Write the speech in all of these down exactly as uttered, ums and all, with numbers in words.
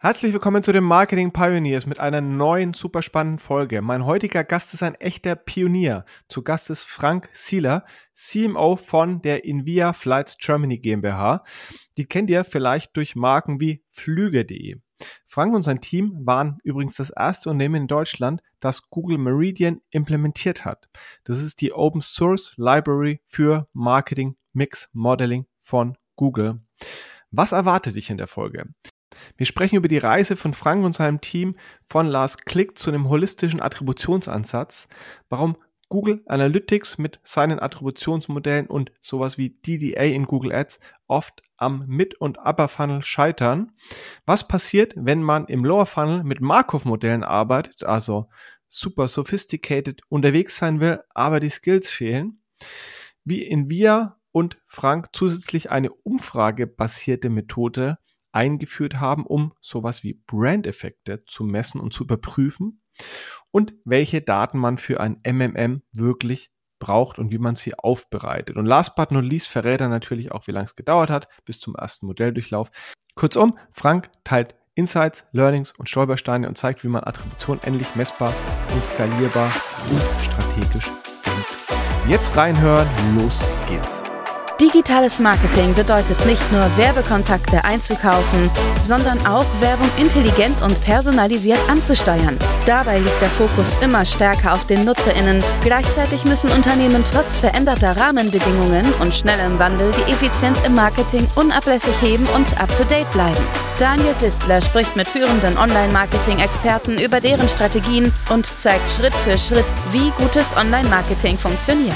Herzlich willkommen zu den Marketing Pioneers mit einer neuen, super spannenden Folge. Mein heutiger Gast ist ein echter Pionier. Zu Gast ist Frank Sieler, C M O von der Invia Flights Germany GmbH. Die kennt ihr vielleicht durch Marken wie Flüge punkt de. Frank und sein Team waren übrigens das erste Unternehmen in Deutschland, das Google Meridian implementiert hat. Das ist die Open Source Library für Marketing Mix Modeling von Google. Was erwartet dich in der Folge? Wir sprechen über die Reise von Frank und seinem Team von Last Click zu einem holistischen Attributionsansatz, warum Google Analytics mit seinen Attributionsmodellen und sowas wie D D A in Google Ads oft am Mid- und Upper Funnel scheitern, was passiert, wenn man im Lower Funnel mit Markov-Modellen arbeitet, also super sophisticated unterwegs sein will, aber die Skills fehlen, wie Invia und Frank zusätzlich eine umfragebasierte Methode eingeführt haben, um sowas wie Brand-Effekte zu messen und zu überprüfen und welche Daten man für ein M M M wirklich braucht und wie man sie aufbereitet. Und last but not least verrät er natürlich auch, wie lange es gedauert hat bis zum ersten Modelldurchlauf. Kurzum, Frank teilt Insights, Learnings und Stolpersteine und zeigt, wie man Attribution endlich messbar und skalierbar und strategisch denkt. Jetzt reinhören, los geht's. Digitales Marketing bedeutet nicht nur Werbekontakte einzukaufen, sondern auch Werbung intelligent und personalisiert anzusteuern. Dabei liegt der Fokus immer stärker auf den NutzerInnen. Gleichzeitig müssen Unternehmen trotz veränderter Rahmenbedingungen und schnellem Wandel die Effizienz im Marketing unablässig heben und up-to-date bleiben. Daniel Distler spricht mit führenden Online-Marketing-Experten über deren Strategien und zeigt Schritt für Schritt, wie gutes Online-Marketing funktioniert.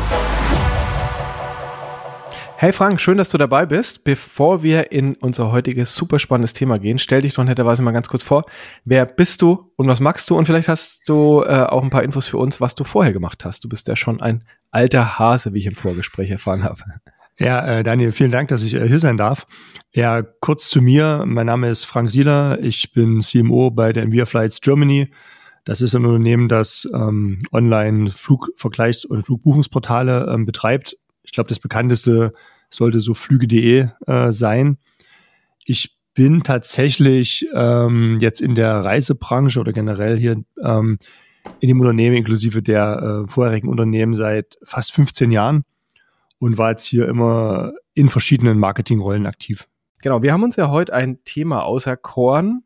Hey Frank, schön, dass du dabei bist. Bevor wir in unser heutiges super spannendes Thema gehen, stell dich doch netterweise mal ganz kurz vor. Wer bist du und was magst du? Und vielleicht hast du äh, auch ein paar Infos für uns, was du vorher gemacht hast. Du bist ja schon ein alter Hase, wie ich im Vorgespräch erfahren habe. Ja, äh, Daniel, vielen Dank, dass ich äh, hier sein darf. Ja, kurz zu mir. Mein Name ist Frank Sieler. Ich bin C M O bei der Invia Flights Germany. Das ist ein Unternehmen, das ähm, online Flugvergleichs- und Flugbuchungsportale ähm, betreibt. Ich glaube, das bekannteste sollte so Flüge punkt de äh, sein. Ich bin tatsächlich ähm, jetzt in der Reisebranche oder generell hier ähm, in dem Unternehmen inklusive der äh, vorherigen Unternehmen seit fast fünfzehn Jahren und war jetzt hier immer in verschiedenen Marketingrollen aktiv. Genau, wir haben uns ja heute ein Thema auserkoren,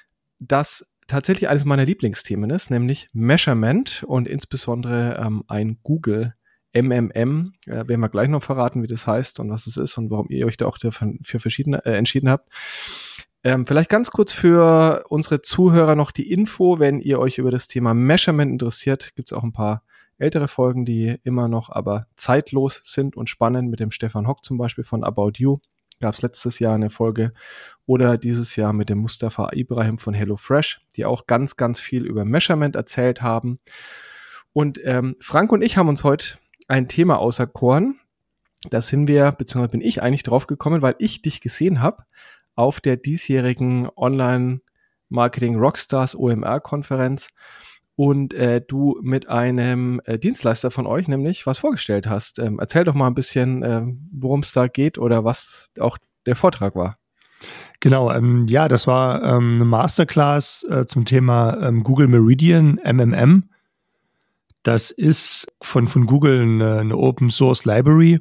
das tatsächlich eines meiner Lieblingsthemen ist, nämlich Measurement und insbesondere ähm, ein Google M M M, äh, werden wir gleich noch verraten, wie das heißt und was es ist und warum ihr euch da auch für, für verschiedene äh, entschieden habt. Ähm, vielleicht ganz kurz für unsere Zuhörer noch die Info, wenn ihr euch über das Thema Measurement interessiert, gibt es auch ein paar ältere Folgen, die immer noch aber zeitlos sind und spannend, mit dem Stefan Hock zum Beispiel von About You. Gab es letztes Jahr eine Folge oder dieses Jahr mit dem Mustafa Ibrahim von HelloFresh, die auch ganz, ganz viel über Measurement erzählt haben. Und ähm, Frank und ich haben uns heute ein Thema auserkoren. Da sind wir, beziehungsweise bin ich eigentlich drauf gekommen, weil ich dich gesehen habe auf der diesjährigen Online-Marketing Rockstars O M R-Konferenz und äh, du mit einem äh, Dienstleister von euch nämlich was vorgestellt hast. Ähm, erzähl doch mal ein bisschen, äh, worum es da geht oder was auch der Vortrag war. Genau, ähm, ja, das war ähm, eine Masterclass äh, zum Thema ähm, Google Meridian M M M. Das ist von, von Google eine, eine Open Source Library,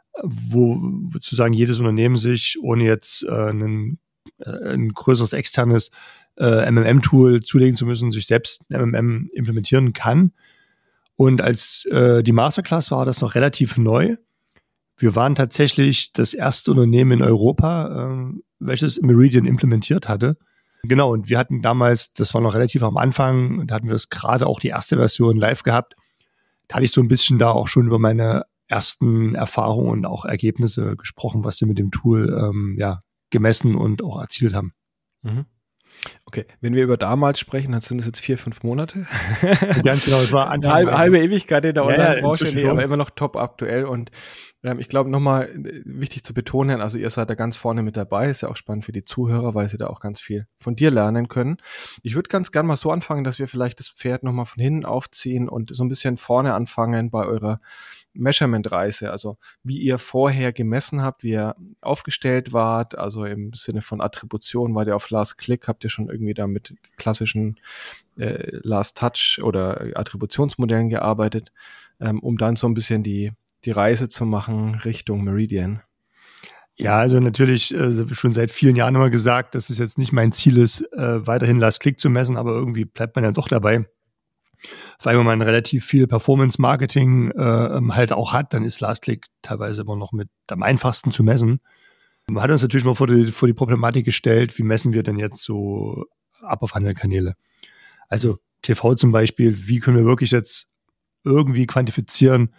wo sozusagen jedes Unternehmen sich, ohne jetzt äh, einen, äh, ein größeres externes äh, M M M-Tool zulegen zu müssen, sich selbst M M M implementieren kann. Und als äh, die Masterclass war das noch relativ neu. Wir waren tatsächlich das erste Unternehmen in Europa, äh, welches Meridian implementiert hatte. Genau, und wir hatten damals, das war noch relativ am Anfang, da hatten wir das gerade auch die erste Version live gehabt. Da hatte ich so ein bisschen da auch schon über meine ersten Erfahrungen und auch Ergebnisse gesprochen, was wir mit dem Tool ähm, ja, gemessen und auch erzielt haben. Mhm. Okay, wenn wir über damals sprechen, dann sind es jetzt vier, fünf Monate. Ganz genau, das war Anfang. Eine halbe, halbe Ewigkeit in der Online-Branche, ja, nee, aber immer noch top aktuell. Und ähm, ich glaube, nochmal wichtig zu betonen, also ihr seid da ganz vorne mit dabei, ist ja auch spannend für die Zuhörer, weil sie da auch ganz viel von dir lernen können. Ich würde ganz gern mal so anfangen, dass wir vielleicht das Pferd nochmal von hinten aufziehen und so ein bisschen vorne anfangen bei eurer Measurement-Reise, also wie ihr vorher gemessen habt, wie ihr aufgestellt wart, also im Sinne von Attribution, wart ihr auf Last Click, habt ihr schon irgendwie da mit klassischen äh, Last Touch oder Attributionsmodellen gearbeitet, ähm, um dann so ein bisschen die, die Reise zu machen Richtung Meridian? Ja, also natürlich äh, schon seit vielen Jahren immer gesagt, dass es jetzt nicht mein Ziel ist, äh, weiterhin Last Click zu messen, aber irgendwie bleibt man ja doch dabei. Weil wenn man relativ viel Performance-Marketing äh, halt auch hat, dann ist Last Click teilweise immer noch mit am einfachsten zu messen. Man hat uns natürlich mal vor die, vor die Problematik gestellt, wie messen wir denn jetzt so Upper-Funnel-Kanäle? Also T V zum Beispiel, wie können wir wirklich jetzt irgendwie quantifizieren,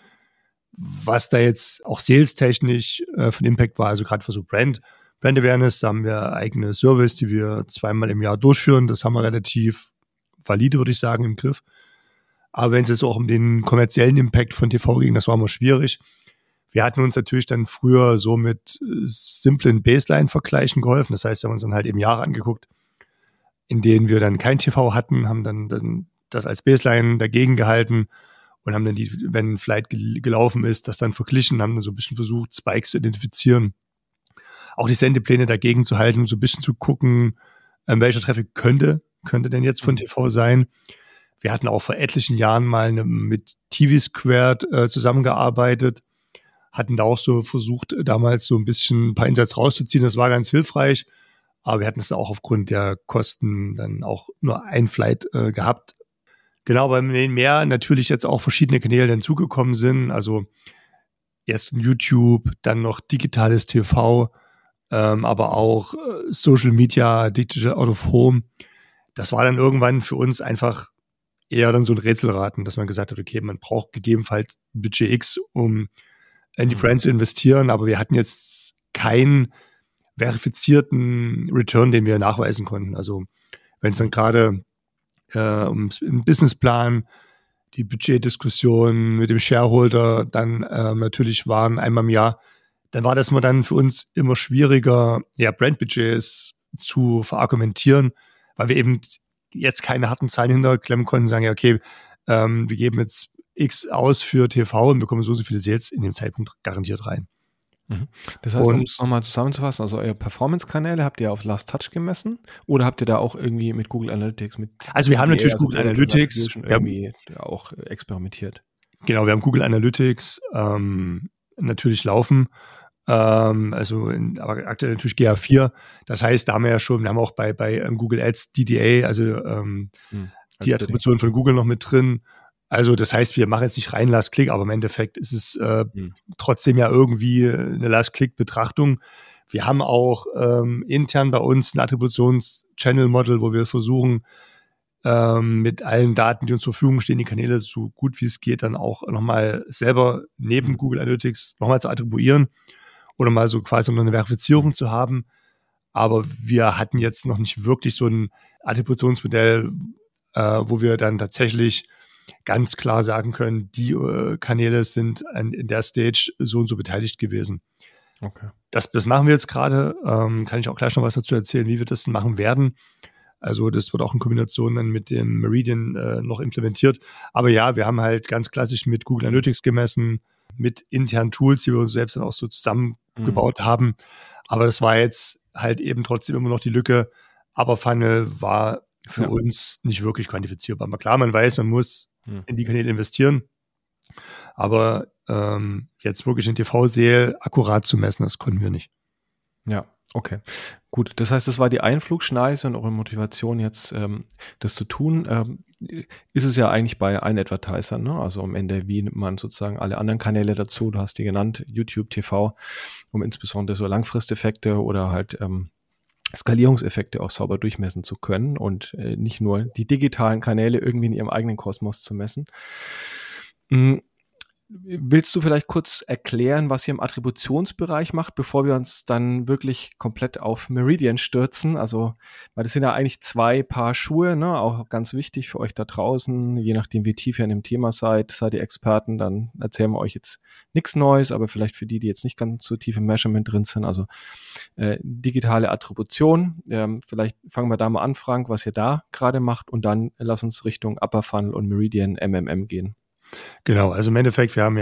was da jetzt auch sales-technisch äh, von Impact war, also gerade für so Brand, Brand Awareness, da haben wir eigene Service, die wir zweimal im Jahr durchführen. Das haben wir relativ valide, würde ich sagen, im Griff. Aber wenn es jetzt auch um den kommerziellen Impact von T V ging, das war immer schwierig. Wir hatten uns natürlich dann früher so mit simplen Baseline-Vergleichen geholfen. Das heißt, wir haben uns dann halt eben Jahre angeguckt, in denen wir dann kein T V hatten, haben dann, dann das als Baseline dagegen gehalten und haben dann die, wenn ein Flight gel- gelaufen ist, das dann verglichen, haben dann so ein bisschen versucht, Spikes zu identifizieren. Auch die Sendepläne dagegen zu halten, um so ein bisschen zu gucken, ähm, welcher Traffic könnte, könnte denn jetzt von T V sein. Wir hatten auch vor etlichen Jahren mal eine, mit T V Squared äh, zusammengearbeitet, hatten da auch so versucht, damals so ein bisschen ein paar Insights rauszuziehen. Das war ganz hilfreich, aber wir hatten es auch aufgrund der Kosten dann auch nur ein Flight äh, gehabt. Genau, weil mehr natürlich jetzt auch verschiedene Kanäle hinzugekommen sind, also erst YouTube, dann noch digitales T V, ähm, aber auch äh, Social Media, Digital Out of Home. Das war dann irgendwann für uns einfach eher dann so ein Rätselraten, dass man gesagt hat, okay, man braucht gegebenenfalls ein Budget X, um in die Brand zu investieren, aber wir hatten jetzt keinen verifizierten Return, den wir nachweisen konnten. Also wenn es dann gerade äh, um im Businessplan, die Budgetdiskussion mit dem Shareholder dann äh, natürlich waren einmal im Jahr, dann war das mal dann für uns immer schwieriger, ja, Brandbudgets zu verargumentieren, weil wir eben jetzt keine harten Zahlen hinterklemmen konnten, sagen, ja, okay, ähm, wir geben jetzt X aus für T V und bekommen so und so viele Sales in dem Zeitpunkt garantiert rein. Das heißt, um es nochmal zusammenzufassen, also eure Performance-Kanäle habt ihr auf Last Touch gemessen oder habt ihr da auch irgendwie mit Google Analytics, mit Also wir haben D A, natürlich also Google Analytics irgendwie auch experimentiert. Genau, wir haben Google Analytics ähm, natürlich laufen, ähm, also in, aber aktuell natürlich G A vier. Das heißt, da haben wir ja schon, wir haben auch bei, bei ähm, Google Ads D D A, also ähm, hm, die Attribution von Google noch mit drin. Also das heißt, wir machen jetzt nicht rein Last-Click, aber im Endeffekt ist es äh, hm. trotzdem ja irgendwie eine Last-Click-Betrachtung. Wir haben auch ähm, intern bei uns ein Attributions-Channel-Model, wo wir versuchen, ähm, mit allen Daten, die uns zur Verfügung stehen, die Kanäle so gut wie es geht, dann auch nochmal selber neben hm. Google Analytics nochmal zu attribuieren oder mal so quasi noch eine Verifizierung zu haben. Aber wir hatten jetzt noch nicht wirklich so ein Attributionsmodell, äh, wo wir dann tatsächlich ganz klar sagen können, die äh, Kanäle sind an, in der Stage so und so beteiligt gewesen. Okay. Das, das machen wir jetzt gerade. Ähm, kann ich auch gleich noch was dazu erzählen, wie wir das machen werden. Also das wird auch in Kombination dann mit dem Meridian äh, noch implementiert. Aber ja, wir haben halt ganz klassisch mit Google Analytics gemessen, mit internen Tools, die wir uns selbst dann auch so zusammengebaut mhm. haben. Aber das war jetzt halt eben trotzdem immer noch die Lücke. Upper Funnel war für ja. uns nicht wirklich quantifizierbar. Aber klar, man weiß, man muss hm. in die Kanäle investieren. Aber ähm, jetzt wirklich in T V-Sale akkurat zu messen, das konnten wir nicht. Ja, okay. Gut, das heißt, das war die Einflugschneise und eure Motivation jetzt, ähm, das zu tun. Ähm, ist es ja eigentlich bei allen Advertisern, ne? Also am Ende, wie nimmt man sozusagen alle anderen Kanäle dazu? Du hast die genannt, YouTube, T V, um insbesondere so Langfristeffekte oder halt ähm, Skalierungseffekte auch sauber durchmessen zu können und äh, nicht nur die digitalen Kanäle irgendwie in ihrem eigenen Kosmos zu messen. Mhm. Willst du vielleicht kurz erklären, was ihr im Attributionsbereich macht, bevor wir uns dann wirklich komplett auf Meridian stürzen? Also, weil das sind ja eigentlich zwei Paar Schuhe, ne? Auch ganz wichtig für euch da draußen. Je nachdem, wie tief ihr in dem Thema seid, seid ihr Experten, dann erzählen wir euch jetzt nichts Neues, aber vielleicht für die, die jetzt nicht ganz so tief im Measurement drin sind. Also äh, digitale Attribution. Ähm, vielleicht fangen wir da mal an, Frank, was ihr da gerade macht und dann lass uns Richtung Upper Funnel und Meridian M M M gehen. Genau, also im Endeffekt, wir haben ja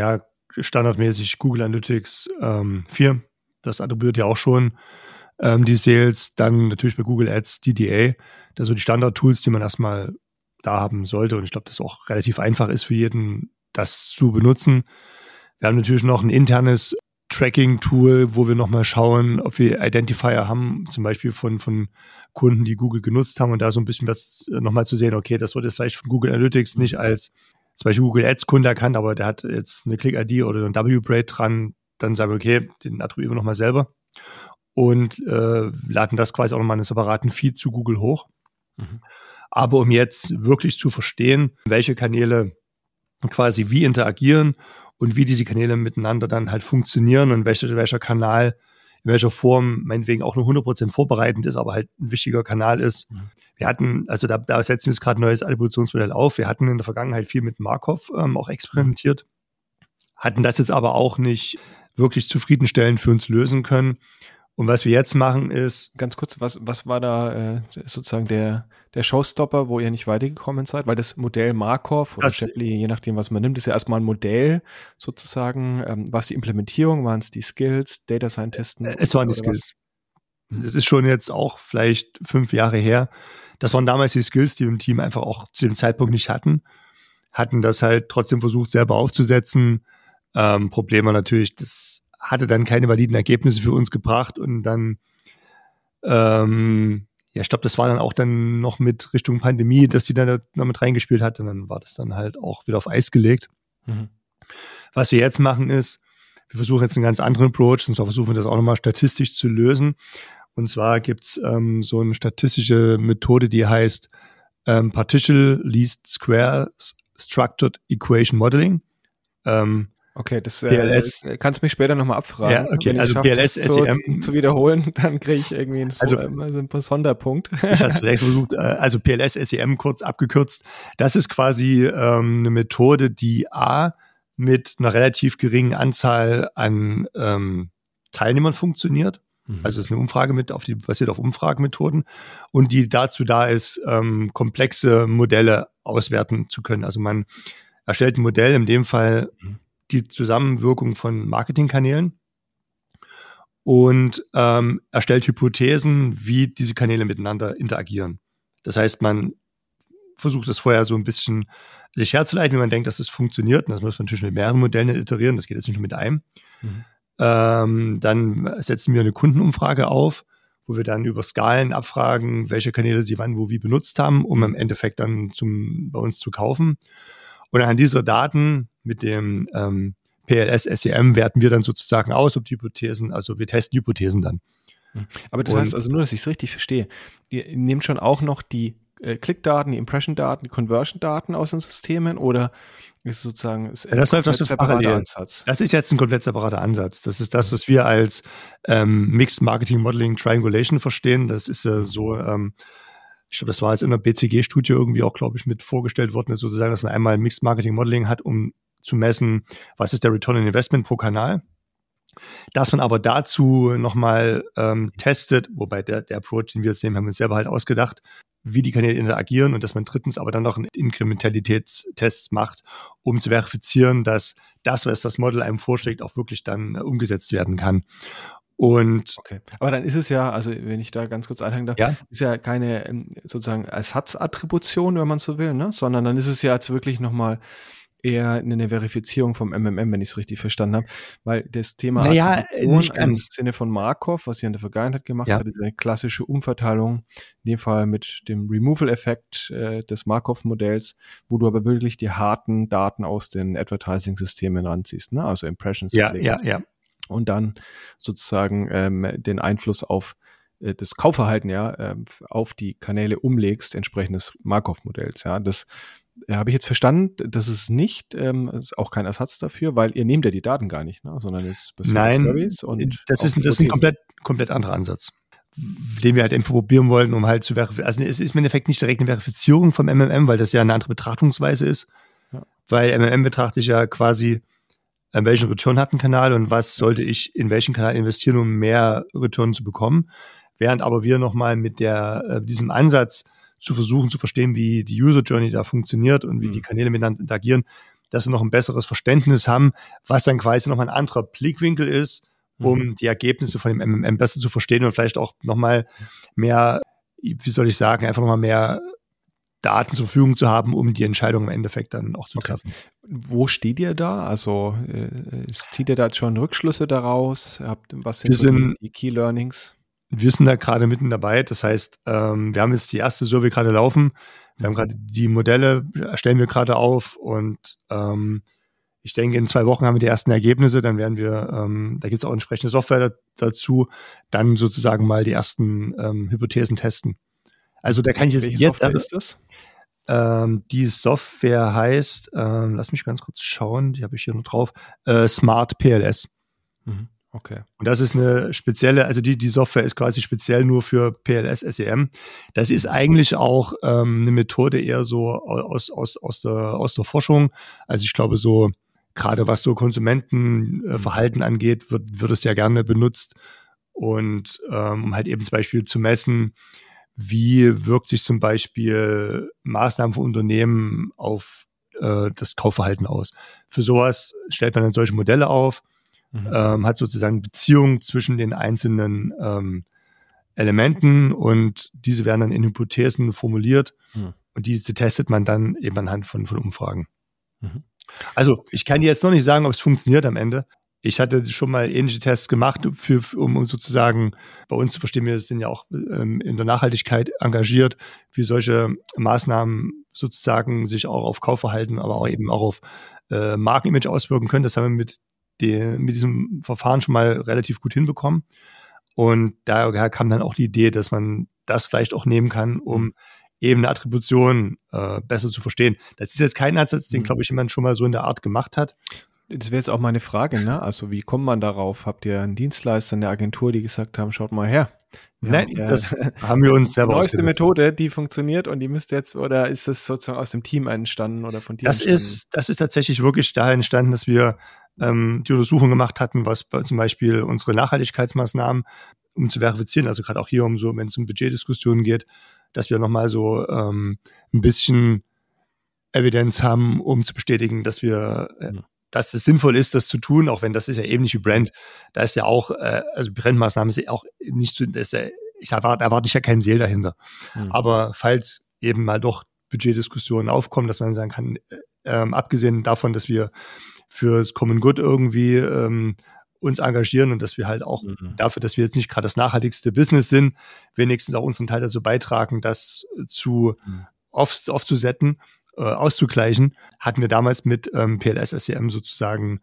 standardmäßig Google Analytics ähm, vier. Das attribuiert ja auch schon ähm, die Sales. Dann natürlich bei Google Ads D D A. Das sind so die Standard-Tools, die man erstmal da haben sollte. Und ich glaube, das auch relativ einfach ist für jeden, das zu benutzen. Wir haben natürlich noch ein internes Tracking-Tool, wo wir nochmal schauen, ob wir Identifier haben, zum Beispiel von, von Kunden, die Google genutzt haben und da so ein bisschen was nochmal zu sehen, okay, das wird jetzt vielleicht von Google Analytics nicht als zum Beispiel Google Ads Kunde erkannt, aber der hat jetzt eine Click-I D oder ein W-Braid dran, dann sagen wir, okay, den attribuieren wir nochmal selber und äh, laden das quasi auch nochmal in einen separaten Feed zu Google hoch. Mhm. Aber um jetzt wirklich zu verstehen, welche Kanäle quasi wie interagieren und wie diese Kanäle miteinander dann halt funktionieren und welcher, welcher Kanal in welcher Form meinetwegen auch nur hundert Prozent vorbereitend ist, aber halt ein wichtiger Kanal ist. Mhm. Wir hatten, also da, da setzen wir jetzt gerade ein neues Attributionsmodell auf. Wir hatten in der Vergangenheit viel mit Markov ähm, auch experimentiert, hatten das jetzt aber auch nicht wirklich zufriedenstellend für uns lösen können. Und was wir jetzt machen ist... Ganz kurz, was, was war da äh, sozusagen der, der Showstopper, wo ihr nicht weitergekommen seid? Weil das Modell Markov oder Shapley, je nachdem, was man nimmt, ist ja erstmal ein Modell sozusagen. Ähm, was die Implementierung, waren es die Skills, Data Scientisten? Es waren die Skills. Was? Das ist schon jetzt auch vielleicht fünf Jahre her. Das waren damals die Skills, die wir im Team einfach auch zu dem Zeitpunkt nicht hatten. Hatten das halt trotzdem versucht, selber aufzusetzen. Ähm, Probleme natürlich, das hatte dann keine validen Ergebnisse für uns gebracht und dann, ähm, ja, ich glaube, das war dann auch dann noch mit Richtung Pandemie, dass die dann da noch mit reingespielt hat und dann war das dann halt auch wieder auf Eis gelegt. Mhm. Was wir jetzt machen ist, wir versuchen jetzt einen ganz anderen Approach, und zwar versuchen wir das auch nochmal statistisch zu lösen. Und zwar gibt's ähm, so eine statistische Methode, die heißt ähm, Partial Least Squares Structured Equation Modeling. Ähm, Okay, das äh, kannst du mich später nochmal abfragen. Ja, okay, wenn ich also schaff, P L S, S E M. Zu, zu wiederholen, dann kriege ich irgendwie so, also, äh, so einen Sonderpunkt. Ich habe es versucht, also P L S, S E M kurz abgekürzt. Das ist quasi ähm, eine Methode, die A, mit einer relativ geringen Anzahl an ähm, Teilnehmern funktioniert. Mhm. Also es ist eine Umfrage mit, auf die basiert auf Umfragemethoden und die dazu da ist, ähm, komplexe Modelle auswerten zu können. Also man erstellt ein Modell, in dem Fall mhm. die Zusammenwirkung von Marketingkanälen und ähm, erstellt Hypothesen, wie diese Kanäle miteinander interagieren. Das heißt, man versucht das vorher so ein bisschen sich herzuleiten, wenn man denkt, dass das funktioniert. Und das muss man natürlich mit mehreren Modellen iterieren, das geht jetzt nicht nur mit einem. Mhm. Ähm, dann setzen wir eine Kundenumfrage auf, wo wir dann über Skalen abfragen, welche Kanäle sie wann, wo, wie benutzt haben, um im Endeffekt dann zum, bei uns zu kaufen. Und anhand dieser Daten mit dem ähm, P L S, S E M werten wir dann sozusagen aus, ob die Hypothesen, also wir testen Hypothesen dann. Aber das Und, heißt also nur, dass ich es richtig verstehe. Ihr nehmt schon auch noch die äh, Klickdaten, die Impression-Daten, die Conversion-Daten aus den Systemen oder ist es sozusagen ist ja, das läuft aus dem parallel. Ansatz? Das ist jetzt ein komplett separater Ansatz. Das ist das, was wir als ähm, Mixed Marketing Modeling Triangulation verstehen. Das ist äh, so ähm, ich glaube, das war jetzt in der B C G-Studie irgendwie auch, glaube ich, mit vorgestellt worden, ist sozusagen, dass man einmal Mixed Marketing Modeling hat, um zu messen, was ist der Return on Investment pro Kanal. Dass man aber dazu nochmal ähm, testet, wobei der, der Approach, den wir jetzt nehmen, haben wir uns selber halt ausgedacht, wie die Kanäle interagieren und dass man drittens aber dann noch einen Inkrementalitätstest macht, um zu verifizieren, dass das, was das Model einem vorschlägt, auch wirklich dann äh, umgesetzt werden kann. Und okay. Aber dann ist es ja, also wenn ich da ganz kurz einhängen darf, ja? ist ja keine sozusagen Ersatzattribution, wenn man so will, ne? Sondern dann ist es ja jetzt wirklich nochmal eher eine Verifizierung vom M M M, wenn ich es richtig verstanden habe, weil das Thema naja, nicht im Sinne von Markov, was ihr in der Vergangenheit gemacht ja. hat, ist eine klassische Umverteilung, in dem Fall mit dem Removal-Effekt äh, des Markov-Modells, wo du aber wirklich die harten Daten aus den Advertising-Systemen ranziehst, ne? Also Impressions. Ja, ja, ja. Und dann sozusagen ähm, den Einfluss auf äh, das Kaufverhalten ja ähm, auf die Kanäle umlegst, entsprechend des Markov-Modells. Ja, das äh, habe ich jetzt verstanden. Das ist nicht, ähm, ist auch kein Ersatz dafür, weil ihr nehmt ja die Daten gar nicht, ne? Sondern es ist Nein, Surveys und das ist, das ist ein komplett, komplett anderer Ansatz, den wir halt einfach probieren wollten, um halt zu verifizieren. Also es ist im Endeffekt nicht direkt eine Verifizierung vom M M M, weil das ja eine andere Betrachtungsweise ist. Ja. Weil M M M betrachte ich ja quasi, welchen Return hat ein Kanal und was sollte ich in welchen Kanal investieren, um mehr Return zu bekommen. Während aber wir nochmal mit der, äh, diesem Ansatz zu versuchen zu verstehen, wie die User Journey da funktioniert und wie mhm. die Kanäle miteinander interagieren, dass wir noch ein besseres Verständnis haben, was dann quasi nochmal ein anderer Blickwinkel ist, um mhm. die Ergebnisse von dem M M M besser zu verstehen und vielleicht auch nochmal mehr, wie soll ich sagen, einfach nochmal mehr Daten zur Verfügung zu haben, um die Entscheidung im Endeffekt dann auch zu okay. treffen. Wo steht ihr da? Also äh, zieht ihr da jetzt schon Rückschlüsse daraus? Habt, was sind, wir sind die Key Learnings? Wir sind da gerade mitten dabei. Das heißt, ähm, wir haben jetzt die erste Survey gerade laufen. Wir haben gerade die Modelle, erstellen wir gerade auf und ähm, ich denke, in zwei Wochen haben wir die ersten Ergebnisse. Dann werden wir, ähm, da gibt es auch entsprechende Software da, dazu, dann sozusagen mal die ersten ähm, Hypothesen testen. Also da kann ich jetzt Welche jetzt. Software ist das? Ähm, die Software heißt, ähm, lass mich ganz kurz schauen, die habe ich hier noch drauf, äh, Smart P L S. Mhm. Okay. Und das ist eine spezielle, also die, die Software ist quasi speziell nur für P L S S E M. Das ist eigentlich auch ähm, eine Methode eher so aus, aus, aus, der, aus der Forschung. Also ich glaube so, gerade was so Konsumentenverhalten angeht, wird, wird es ja gerne benutzt. Und ähm, um halt eben zum Beispiel zu messen, wie wirkt sich zum Beispiel Maßnahmen von Unternehmen auf äh, das Kaufverhalten aus. Für sowas stellt man dann solche Modelle auf, mhm. ähm, hat sozusagen Beziehungen zwischen den einzelnen ähm, Elementen und diese werden dann in Hypothesen formuliert mhm. und diese testet man dann eben anhand von, von Umfragen. Mhm. Also ich kann dir jetzt noch nicht sagen, ob es funktioniert am Ende. Ich hatte schon mal ähnliche Tests gemacht, für, um sozusagen bei uns zu verstehen, wir sind ja auch ähm, in der Nachhaltigkeit engagiert, wie solche Maßnahmen sozusagen sich auch auf Kaufverhalten, aber auch eben auch auf äh, Markenimage auswirken können. Das haben wir mit, den, mit diesem Verfahren schon mal relativ gut hinbekommen. Und daher kam dann auch die Idee, dass man das vielleicht auch nehmen kann, um eben eine Attribution äh, besser zu verstehen. Das ist jetzt kein Ansatz, den, glaube ich, jemand schon mal so in der Art gemacht hat. Das wäre jetzt auch meine Frage, ne? Also wie kommt man darauf? Habt ihr einen Dienstleister, eine Agentur, die gesagt haben, schaut mal her. Nein, haben, das äh, haben wir uns selber ausgedacht. Die neueste Methode, die funktioniert und die müsst jetzt, oder ist das sozusagen aus dem Team entstanden oder von dir das entstanden? Ist, das ist tatsächlich wirklich daher entstanden, dass wir ähm, die Untersuchung gemacht hatten, was zum Beispiel unsere Nachhaltigkeitsmaßnahmen, um zu verifizieren, also gerade auch hier, um so, wenn es um Budgetdiskussionen geht, dass wir nochmal so ähm, ein bisschen Evidenz haben, um zu bestätigen, dass wir äh, mhm. dass es sinnvoll ist, das zu tun, auch wenn das ist ja ähnlich wie Brand. Da ist ja auch, äh, also Brandmaßnahmen ist ja auch nicht so, das ist ja, ich erwarte, erwarte ich ja keinen Seel dahinter. Mhm. Aber falls eben mal doch Budgetdiskussionen aufkommen, dass man sagen kann, äh, ähm, abgesehen davon, dass wir fürs Common Good irgendwie ähm, uns engagieren und dass wir halt auch mhm. dafür, dass wir jetzt nicht gerade das nachhaltigste Business sind, wenigstens auch unseren Teil dazu beitragen, das zu mhm. off, aufzusetzen, äh, auszugleichen, hatten wir damals mit ähm, P L S S E M sozusagen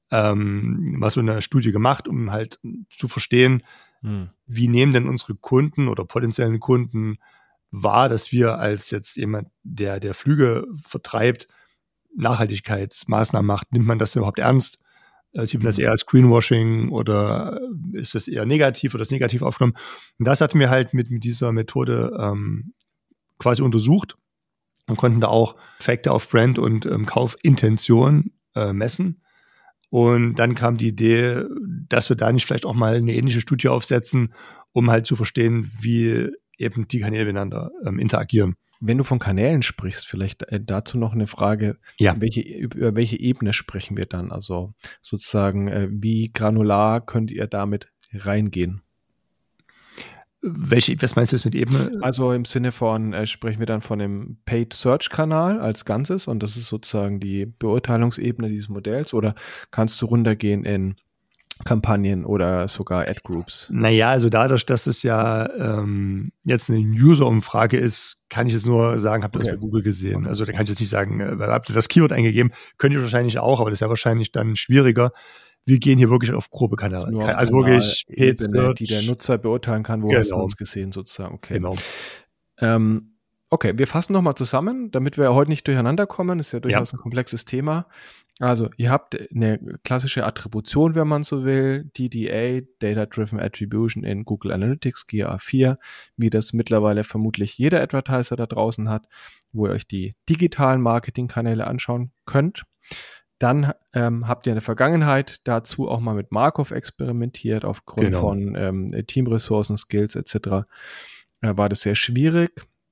ähm, mal so eine Studie gemacht, um halt zu verstehen, mhm. wie nehmen denn unsere Kunden oder potenziellen Kunden wahr, dass wir als jetzt jemand, der der Flüge vertreibt, Nachhaltigkeitsmaßnahmen macht. Nimmt man das überhaupt ernst? Sieht man das eher als Greenwashing oder ist das eher negativ oder ist negativ aufgenommen? Und das hatten wir halt mit, mit dieser Methode ähm, quasi untersucht und konnten da auch Effekte auf Brand und ähm, Kaufintention äh, messen. Und dann kam die Idee, dass wir da nicht vielleicht auch mal eine ähnliche Studie aufsetzen, um halt zu verstehen, wie eben die Kanäle miteinander ähm, interagieren. Wenn du von Kanälen sprichst, vielleicht äh, dazu noch eine Frage, ja. welche, über welche Ebene sprechen wir dann? Also sozusagen, äh, wie granular könnt ihr damit reingehen? Welche, was meinst du jetzt mit Ebene? Also im Sinne von, äh, sprechen wir dann von dem Paid-Search-Kanal als Ganzes und das ist sozusagen die Beurteilungsebene dieses Modells oder kannst du runtergehen in Kampagnen oder sogar Ad-Groups? Naja, also dadurch, dass es ja ähm, jetzt eine User-Umfrage ist, kann ich jetzt nur sagen, habt ihr okay. das bei Google gesehen? Also da kann ich jetzt nicht sagen, äh, habt ihr das Keyword eingegeben? Könnt ihr wahrscheinlich auch, aber das ist ja wahrscheinlich dann schwieriger. Wir gehen hier wirklich auf grobe Kanäle. Also, auf also wirklich Ebene, die der Nutzer beurteilen kann, wo genau. hast du uns gesehen sozusagen. Okay. Genau. Ähm, okay, wir fassen nochmal zusammen, damit wir heute nicht durcheinander kommen. Das ist ja durchaus ja. ein komplexes Thema. Also ihr habt eine klassische Attribution, wenn man so will, D D A, Data Driven Attribution in Google Analytics, G A vier, wie das mittlerweile vermutlich jeder Advertiser da draußen hat, wo ihr euch die digitalen Marketingkanäle anschauen könnt. Dann ähm, habt ihr in der Vergangenheit dazu auch mal mit Markov experimentiert, aufgrund genau. von ähm, Teamressourcen, Skills et cetera. Äh, war das sehr schwierig.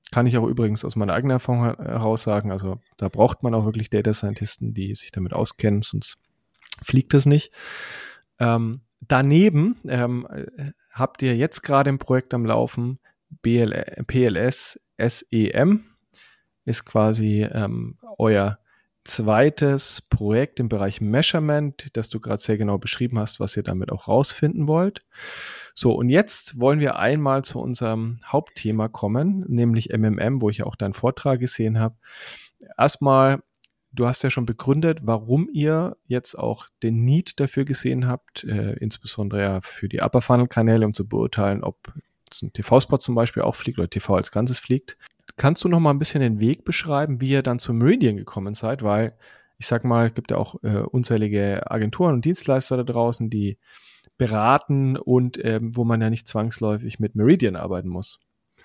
Kann ich auch übrigens aus meiner eigenen Erfahrung heraus sagen. Also da braucht man auch wirklich Data Scientisten, die sich damit auskennen, sonst fliegt es nicht. Ähm, daneben ähm, habt ihr jetzt gerade ein Projekt am Laufen, B L, P L S S E M, ist quasi ähm, euer zweites Projekt im Bereich Measurement, das du gerade sehr genau beschrieben hast, was ihr damit auch rausfinden wollt. So, und jetzt wollen wir einmal zu unserem Hauptthema kommen, nämlich M M M, wo ich auch deinen Vortrag gesehen habe. Erstmal, du hast ja schon begründet, warum ihr jetzt auch den Need dafür gesehen habt, äh, insbesondere ja für die Upper-Funnel-Kanäle, um zu beurteilen, ob ein T V-Spot zum Beispiel auch fliegt oder T V als Ganzes fliegt. Kannst du noch mal ein bisschen den Weg beschreiben, wie ihr dann zu Meridian gekommen seid? Weil, ich sag mal, es gibt ja auch äh, unzählige Agenturen und Dienstleister da draußen, die beraten und ähm, wo man ja nicht zwangsläufig mit Meridian arbeiten muss.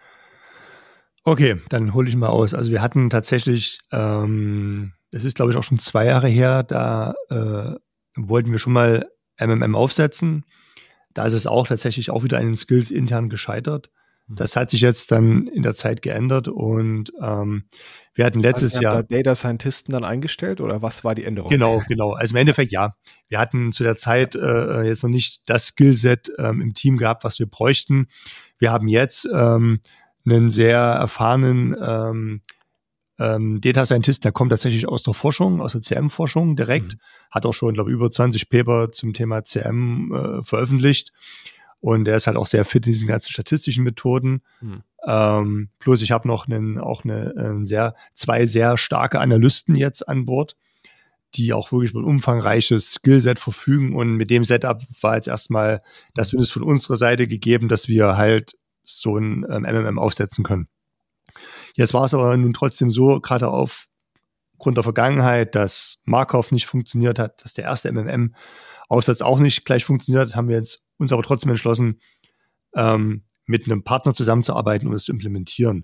Okay, dann hole ich mal aus. Also wir hatten tatsächlich, ähm, das ist glaube ich auch schon zwei Jahre her, da äh, wollten wir schon mal M M M aufsetzen. Da ist es auch tatsächlich auch wieder an den Skills intern gescheitert. Das hat sich jetzt dann in der Zeit geändert und ähm, wir hatten letztes also, Jahr da Data Scientisten dann eingestellt oder was war die Änderung? Genau, genau. Also im Endeffekt ja. Wir hatten zu der Zeit äh, jetzt noch nicht das Skillset ähm, im Team gehabt, was wir bräuchten. Wir haben jetzt ähm, einen sehr erfahrenen ähm, ähm, Data Scientist, der kommt tatsächlich aus der Forschung, aus der C M-Forschung direkt, mhm. hat auch schon, glaube ich, über zwanzig Paper zum Thema C M äh, veröffentlicht. Und er ist halt auch sehr fit in diesen ganzen statistischen Methoden. Hm. Ähm, plus ich habe noch einen, auch eine, einen sehr, zwei sehr starke Analysten jetzt an Bord, die auch wirklich ein umfangreiches Skillset verfügen. Und mit dem Setup war jetzt erstmal das Wunsch von unserer Seite gegeben, dass wir halt so ein ähm, M M M aufsetzen können. Jetzt war es aber nun trotzdem so, gerade aufgrund der Vergangenheit, dass Markov nicht funktioniert hat, dass der erste M M M-Aufsatz auch nicht gleich funktioniert hat, haben wir jetzt uns aber trotzdem entschlossen, ähm, mit einem Partner zusammenzuarbeiten, um es zu implementieren.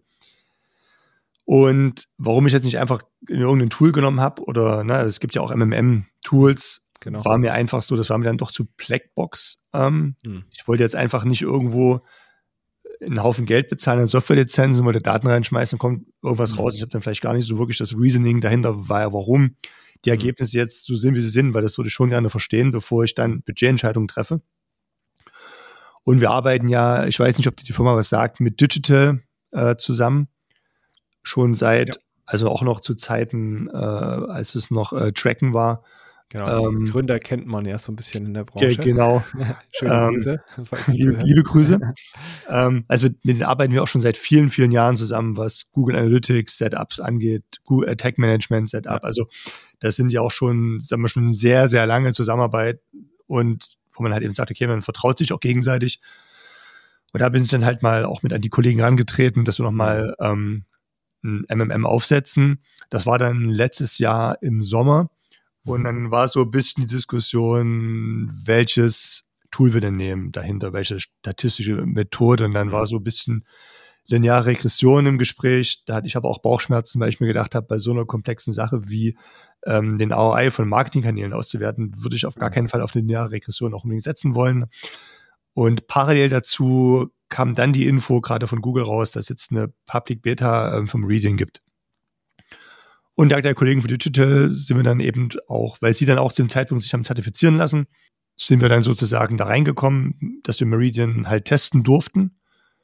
Und warum ich jetzt nicht einfach in irgendein Tool genommen habe, oder ne, es gibt ja auch M M M-Tools, genau. War mir einfach so, das war mir dann doch zu Blackbox. Ähm, hm. Ich wollte jetzt einfach nicht irgendwo einen Haufen Geld bezahlen an Softwarelizenzen, wollte Daten reinschmeißen, dann kommt irgendwas hm. raus. Ich habe dann vielleicht gar nicht so wirklich das Reasoning dahinter, war, warum die Ergebnisse hm. jetzt so sind, wie sie sind, weil das würde ich schon gerne verstehen, bevor ich dann Budgetentscheidungen treffe. Und wir arbeiten ja, ich weiß nicht, ob die Firma was sagt, mit Digital äh, zusammen. Schon seit, ja. also auch noch zu Zeiten, äh, als es noch äh, Tracken war. Genau, ähm, die Gründer kennt man ja so ein bisschen in der Branche. Ge- genau. Schöne ähm, Grüße. Liebe, liebe Grüße. ähm, also mit, mit denen arbeiten wir auch schon seit vielen, vielen Jahren zusammen, was Google Analytics Setups angeht, Google Tag Management Setup. Ja. Also das sind ja auch schon, sagen wir schon, sehr, sehr lange Zusammenarbeit und wo man halt eben sagt, okay, man vertraut sich auch gegenseitig. Und da bin ich dann halt mal auch mit an die Kollegen herangetreten, dass wir nochmal ähm, ein M M M aufsetzen. Das war dann letztes Jahr im Sommer. Und dann war so ein bisschen die Diskussion, welches Tool wir denn nehmen dahinter, welche statistische Methode. Und dann war so ein bisschen lineare Regression im Gespräch. Da hatte ich aber auch Bauchschmerzen, weil ich mir gedacht habe, bei so einer komplexen Sache wie ähm, den R O I von Marketingkanälen auszuwerten, würde ich auf gar keinen Fall auf eine lineare Regression auch unbedingt setzen wollen. Und parallel dazu kam dann die Info gerade von Google raus, dass es jetzt eine Public Beta ähm, vom Meridian gibt. Und dank der Kollegen von Digital sind wir dann eben auch, weil sie dann auch zu dem Zeitpunkt sich haben zertifizieren lassen, sind wir dann sozusagen da reingekommen, dass wir Meridian halt testen durften.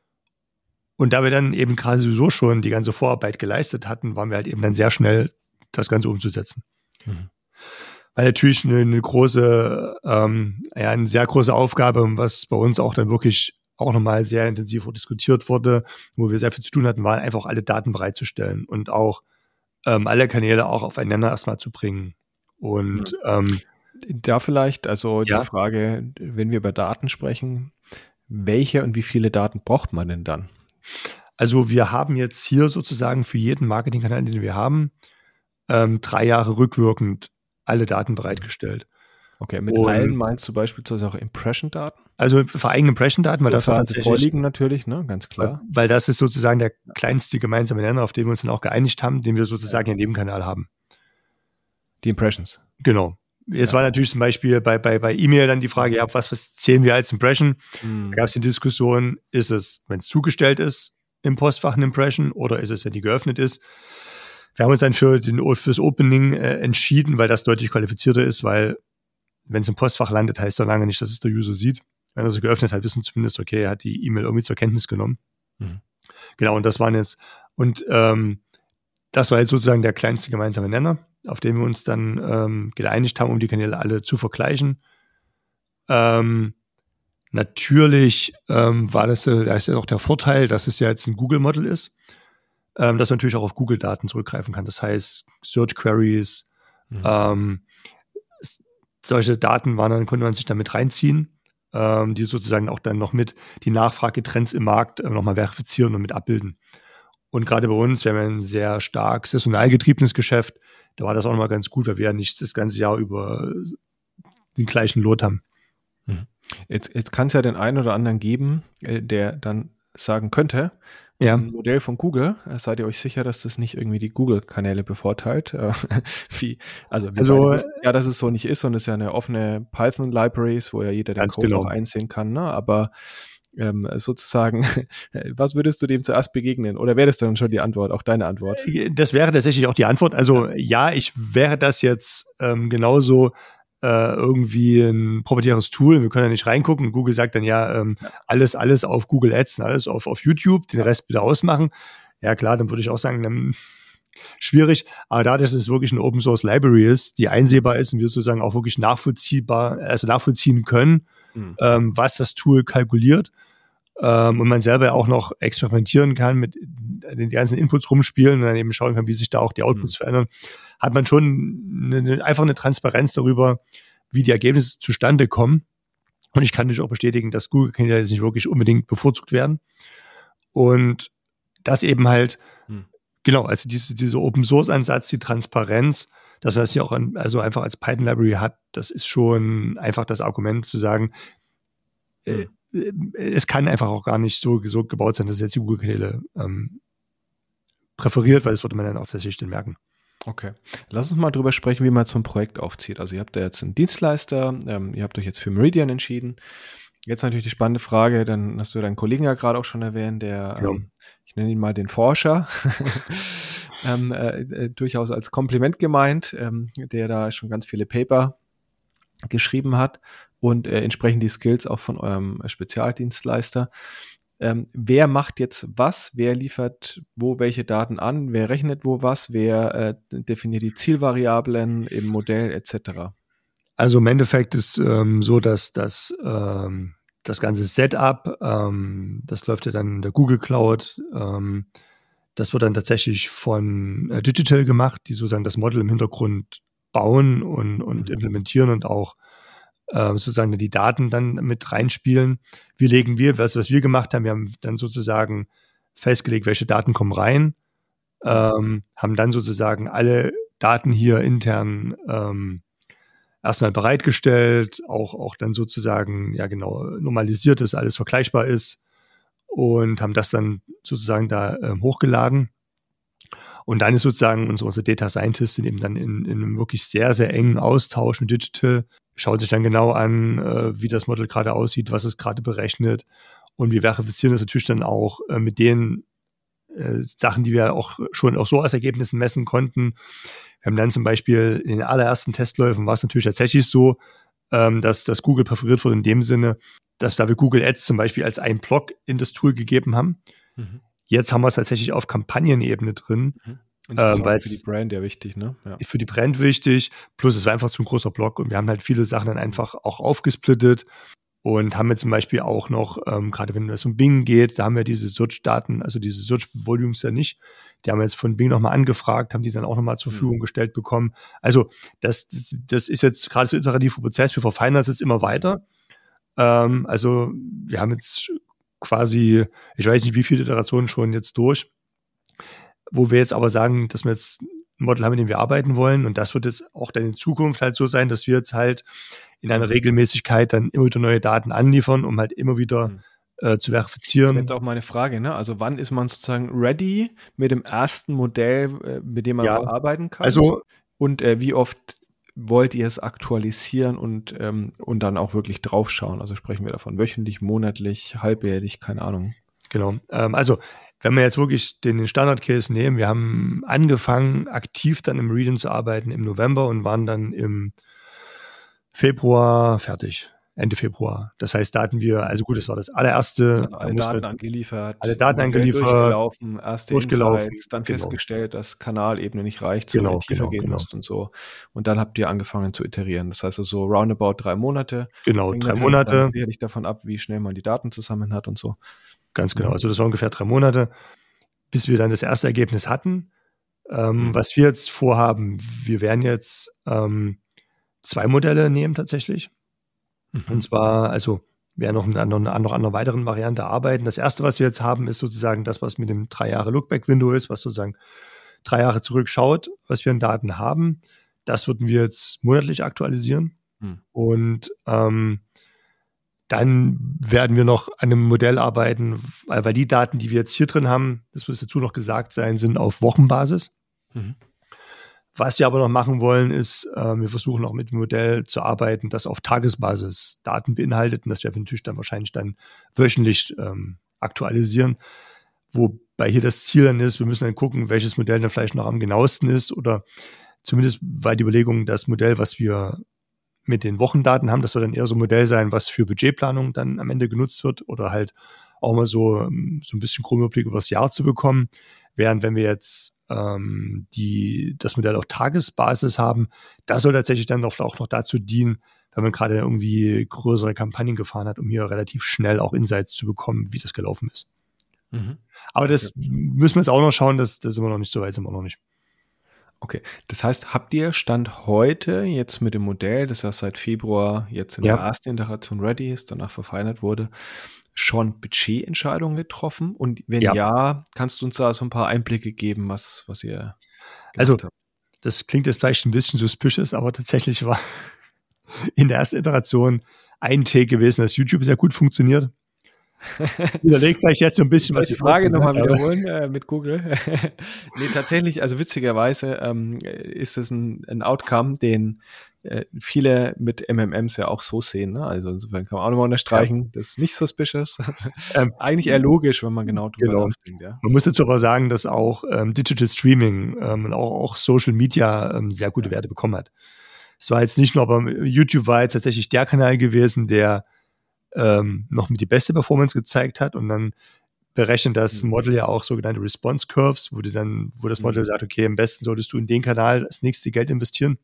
Und da wir dann eben gerade sowieso schon die ganze Vorarbeit geleistet hatten, waren wir halt eben dann sehr schnell, das Ganze umzusetzen. Mhm. Weil natürlich eine, eine große, ähm, ja, eine sehr große Aufgabe, was bei uns auch dann wirklich auch nochmal sehr intensiv diskutiert wurde, wo wir sehr viel zu tun hatten, waren einfach alle Daten bereitzustellen und auch ähm, alle Kanäle auch aufeinander erstmal zu bringen. Und mhm. ähm, da vielleicht, also ja? die Frage, wenn wir über Daten sprechen, welche und wie viele Daten braucht man denn dann? Also wir haben jetzt hier sozusagen für jeden Marketingkanal, den wir haben, ähm, drei Jahre rückwirkend alle Daten bereitgestellt. Okay, mit und, allen meinst du beispielsweise auch Impression-Daten? Also für eigene Impression-Daten, weil das, das war tatsächlich vorliegen natürlich, ne, ganz klar. Weil, weil das ist sozusagen der kleinste gemeinsame Nenner, auf den wir uns dann auch geeinigt haben, den wir sozusagen ja. in dem Kanal haben. Die Impressions. Genau. Jetzt ja. war natürlich zum Beispiel bei, bei, bei E-Mail dann die Frage, ja, was, was zählen wir als Impression? Mhm. Da gab es die Diskussion, ist es, wenn es zugestellt ist, im Postfach eine Impression oder ist es, wenn die geöffnet ist? Wir haben uns dann für den, fürs Opening äh, entschieden, weil das deutlich qualifizierter ist, weil wenn es im Postfach landet, heißt das lange nicht, dass es der User sieht. Wenn er sie geöffnet hat, wissen zumindest, okay, er hat die E-Mail irgendwie zur Kenntnis genommen. Mhm. Genau, und das waren jetzt, und ähm, das war jetzt sozusagen der kleinste gemeinsame Nenner, auf den wir uns dann ähm, geeinigt haben, um die Kanäle alle zu vergleichen. Ähm, natürlich ähm, war das, äh, da ist ja auch der Vorteil, dass es ja jetzt ein Google-Model ist, ähm, dass man natürlich auch auf Google-Daten zurückgreifen kann. Das heißt, Search Queries, mhm. ähm, solche Daten waren dann, konnte man sich damit reinziehen, ähm, die sozusagen auch dann noch mit die Nachfragetrends im Markt äh, nochmal verifizieren und mit abbilden. Und gerade bei uns, wir haben ja ein sehr stark saisonal getriebenes Geschäft, da war das auch nochmal ganz gut, weil wir ja nicht das ganze Jahr über den gleichen Lot haben. Jetzt, jetzt kann es ja den einen oder anderen geben, äh, der dann sagen könnte, ja. Ein Modell von Google, äh, seid ihr euch sicher, dass das nicht irgendwie die Google-Kanäle bevorteilt? Äh, wie, also wir also, wissen ja, dass es so nicht ist und es ist ja eine offene Python-Libraries, wo ja jeder den Code genau. auch einsehen kann, ne? Aber ähm, sozusagen, was würdest du dem zuerst begegnen? Oder wäre das dann schon die Antwort, auch deine Antwort? Das wäre tatsächlich auch die Antwort. Also ja, ich wäre das jetzt ähm, genauso äh, irgendwie ein proprietäres Tool. Wir können ja nicht reingucken. Google sagt dann ja, ähm, alles, alles auf Google Ads, alles auf, auf YouTube, den Rest bitte ausmachen. Ja klar, dann würde ich auch sagen, dann schwierig. Aber dadurch, dass es wirklich eine Open Source Library ist, die einsehbar ist und wir sozusagen auch wirklich nachvollziehbar, also nachvollziehen können, mhm. ähm, was das Tool kalkuliert, ähm, und man selber auch noch experimentieren kann, mit den ganzen Inputs rumspielen und dann eben schauen kann, wie sich da auch die Outputs mhm. verändern, hat man schon eine, einfach eine Transparenz darüber, wie die Ergebnisse zustande kommen. Und ich kann natürlich auch bestätigen, dass Google-Kanäle jetzt nicht wirklich unbedingt bevorzugt werden. Und das eben halt, mhm. genau, also diese, dieser Open-Source-Ansatz, die Transparenz, dass man das hier auch an, also einfach als Python-Library hat, das ist schon einfach das Argument zu sagen, mhm. äh, es kann einfach auch gar nicht so, so gebaut sein, dass jetzt die Google-Kanäle ähm, präferiert, weil das würde man dann auch tatsächlich dann merken. Okay. Lass uns mal drüber sprechen, wie man so ein Projekt aufzieht. Also ihr habt da jetzt einen Dienstleister, ähm, ihr habt euch jetzt für Meridian entschieden. Jetzt natürlich die spannende Frage, dann hast du deinen Kollegen ja gerade auch schon erwähnt, der, ja. ähm, ich nenne ihn mal den Forscher, ähm, äh, äh, durchaus als Kompliment gemeint, ähm, der da schon ganz viele Paper geschrieben hat und äh, entsprechend die Skills auch von eurem Spezialdienstleister. Ähm, wer macht jetzt was? Wer liefert wo welche Daten an? Wer rechnet wo was? Wer äh, definiert die Zielvariablen im Modell et cetera? Also im Endeffekt ist ähm, so, dass das, ähm, das ganze Setup, ähm, das läuft ja dann in der Google Cloud. Ähm, das wird dann tatsächlich von äh, Digital gemacht, die sozusagen das Model im Hintergrund bauen und, und mhm. implementieren und auch äh, sozusagen die Daten dann mit reinspielen. Wir legen wir, was, was wir gemacht haben, wir haben dann sozusagen festgelegt, welche Daten kommen rein, ähm, haben dann sozusagen alle Daten hier intern ähm, erstmal bereitgestellt, auch, auch dann sozusagen, ja genau, normalisiert, dass alles vergleichbar ist und haben das dann sozusagen da ähm, hochgeladen. Und dann ist sozusagen unsere, unsere Data Scientistin eben dann in, in einem wirklich sehr, sehr engen Austausch mit Digital, schaut sich dann genau an, äh, wie das Modell gerade aussieht, was es gerade berechnet. Und wir verifizieren das natürlich dann auch äh, mit den äh, Sachen, die wir auch schon auch so als Ergebnissen messen konnten. Wir haben dann zum Beispiel in den allerersten Testläufen war es natürlich tatsächlich so, ähm, dass, dass Google präferiert wurde in dem Sinne, dass da wir Google Ads zum Beispiel als einen Block in das Tool gegeben haben. Mhm. Jetzt haben wir es tatsächlich auf Kampagnenebene drin. Mhm. Ähm, weil für die Brand ja wichtig, ne? Ja. Für die Brand wichtig, plus es war einfach zu ein großer Block und wir haben halt viele Sachen dann einfach auch aufgesplittet und haben jetzt zum Beispiel auch noch, ähm, gerade wenn es um Bing geht, da haben wir diese Search-Daten, also diese Search-Volumes ja nicht, die haben wir jetzt von Bing nochmal angefragt, haben die dann auch nochmal zur Verfügung mhm. gestellt bekommen. Also das, das, das ist jetzt gerade so ein iterativer Prozess, wir verfeinern das jetzt immer weiter. Ähm, also wir haben jetzt quasi, ich weiß nicht, wie viele Iterationen schon jetzt durch, wo wir jetzt aber sagen, dass wir jetzt ein Model haben, mit dem wir arbeiten wollen. Und das wird jetzt auch dann in Zukunft halt so sein, dass wir jetzt halt in einer Regelmäßigkeit dann immer wieder neue Daten anliefern, um halt immer wieder mhm. äh, zu verifizieren. Das wäre jetzt auch meine Frage, ne? Also wann ist man sozusagen ready mit dem ersten Modell, äh, mit dem man ja, arbeiten kann? Also, und äh, wie oft wollt ihr es aktualisieren und, ähm, und dann auch wirklich draufschauen? Also sprechen wir davon wöchentlich, monatlich, halbjährlich, keine Ahnung. Genau. Ähm, also wenn wir jetzt wirklich den, den Standard-Case nehmen, wir haben angefangen, aktiv dann im Meridian zu arbeiten im November und waren dann im Februar fertig. Ende Februar. Das heißt, da hatten wir, also gut, das war das allererste. Also alle da Daten wir, angeliefert. Alle Daten angeliefert. Durchgelaufen, erste durchgelaufen, Insights, dann genau. festgestellt, dass Kanalebene nicht reicht, sondern Genau, tiefer genau, gehen genau. musst und so. Und dann habt ihr angefangen zu iterieren. Das heißt also roundabout drei Monate. Genau, Hängt drei natürlich Monate. dann sicherlich davon ab, wie schnell man die Daten zusammen hat und so. Ganz genau. Also das war ungefähr drei Monate, bis wir dann das erste Ergebnis hatten. Ähm, Mhm. Was wir jetzt vorhaben, wir werden jetzt ähm, zwei Modelle nehmen tatsächlich. Mhm. Und zwar, also wir werden noch an einer, noch einer weiteren Variante arbeiten. Das erste, was wir jetzt haben, ist sozusagen das, was mit dem drei Jahre Lookback-Window ist, was sozusagen drei Jahre zurückschaut, was wir an Daten haben. Das würden wir jetzt monatlich aktualisieren. Mhm. Und ähm, dann werden wir noch an einem Modell arbeiten, weil, weil die Daten, die wir jetzt hier drin haben, das muss dazu noch gesagt sein, sind auf Wochenbasis. Mhm. Was wir aber noch machen wollen, ist, äh, wir versuchen auch mit dem Modell zu arbeiten, das auf Tagesbasis Daten beinhaltet. Und das werden wir natürlich dann wahrscheinlich dann wöchentlich ähm, aktualisieren. Wobei hier das Ziel dann ist, wir müssen dann gucken, welches Modell dann vielleicht noch am genauesten ist. Oder zumindest war die Überlegung, das Modell, was wir mit den Wochendaten haben, das soll dann eher so ein Modell sein, was für Budgetplanung dann am Ende genutzt wird oder halt auch mal so, so ein bisschen groben Überblick über das Jahr zu bekommen. Während wenn wir jetzt ähm, die, das Modell auf Tagesbasis haben, das soll tatsächlich dann auch noch dazu dienen, wenn man gerade irgendwie größere Kampagnen gefahren hat, um hier relativ schnell auch Insights zu bekommen, wie das gelaufen ist. Mhm. Aber das Okay. müssen wir jetzt auch noch schauen, das, das sind wir noch nicht so weit, sind wir noch nicht. Okay, das heißt, habt ihr Stand heute jetzt mit dem Modell, das ja seit Februar jetzt in Ja. der ersten Iteration ready ist, danach verfeinert wurde, schon Budgetentscheidungen getroffen? Und wenn ja, Ja. kannst du uns da so ein paar Einblicke geben, was, was ihr gemacht Also, habt? Das klingt jetzt vielleicht ein bisschen suspicious, aber tatsächlich war in der ersten Iteration ein Take gewesen, dass YouTube sehr gut funktioniert. Überlegt vielleicht jetzt so ein bisschen, Soll was ich ich die Frage nochmal gesagt habe. wiederholen äh, mit Google? Nee, tatsächlich, also witzigerweise ähm, ist es ein, ein Outcome, den äh, viele mit M M Ms ja auch so sehen. Ne? Also insofern kann man auch nochmal unterstreichen, das ist nicht suspicious. Ähm, Eigentlich eher logisch, wenn man genau drüber Genau. nachdenkt. Ja? Man muss dazu aber sagen, dass auch ähm, Digital Streaming ähm, und auch, auch Social Media ähm, sehr gute Werte bekommen hat. Es war jetzt nicht nur, aber YouTube war jetzt tatsächlich der Kanal gewesen, der ähm, noch mit die beste Performance gezeigt hat, und dann berechnet das Mhm. Model ja auch sogenannte Response Curves, wo, du dann, wo das Model Mhm. sagt, okay, am besten solltest du in den Kanal das nächste Geld investieren.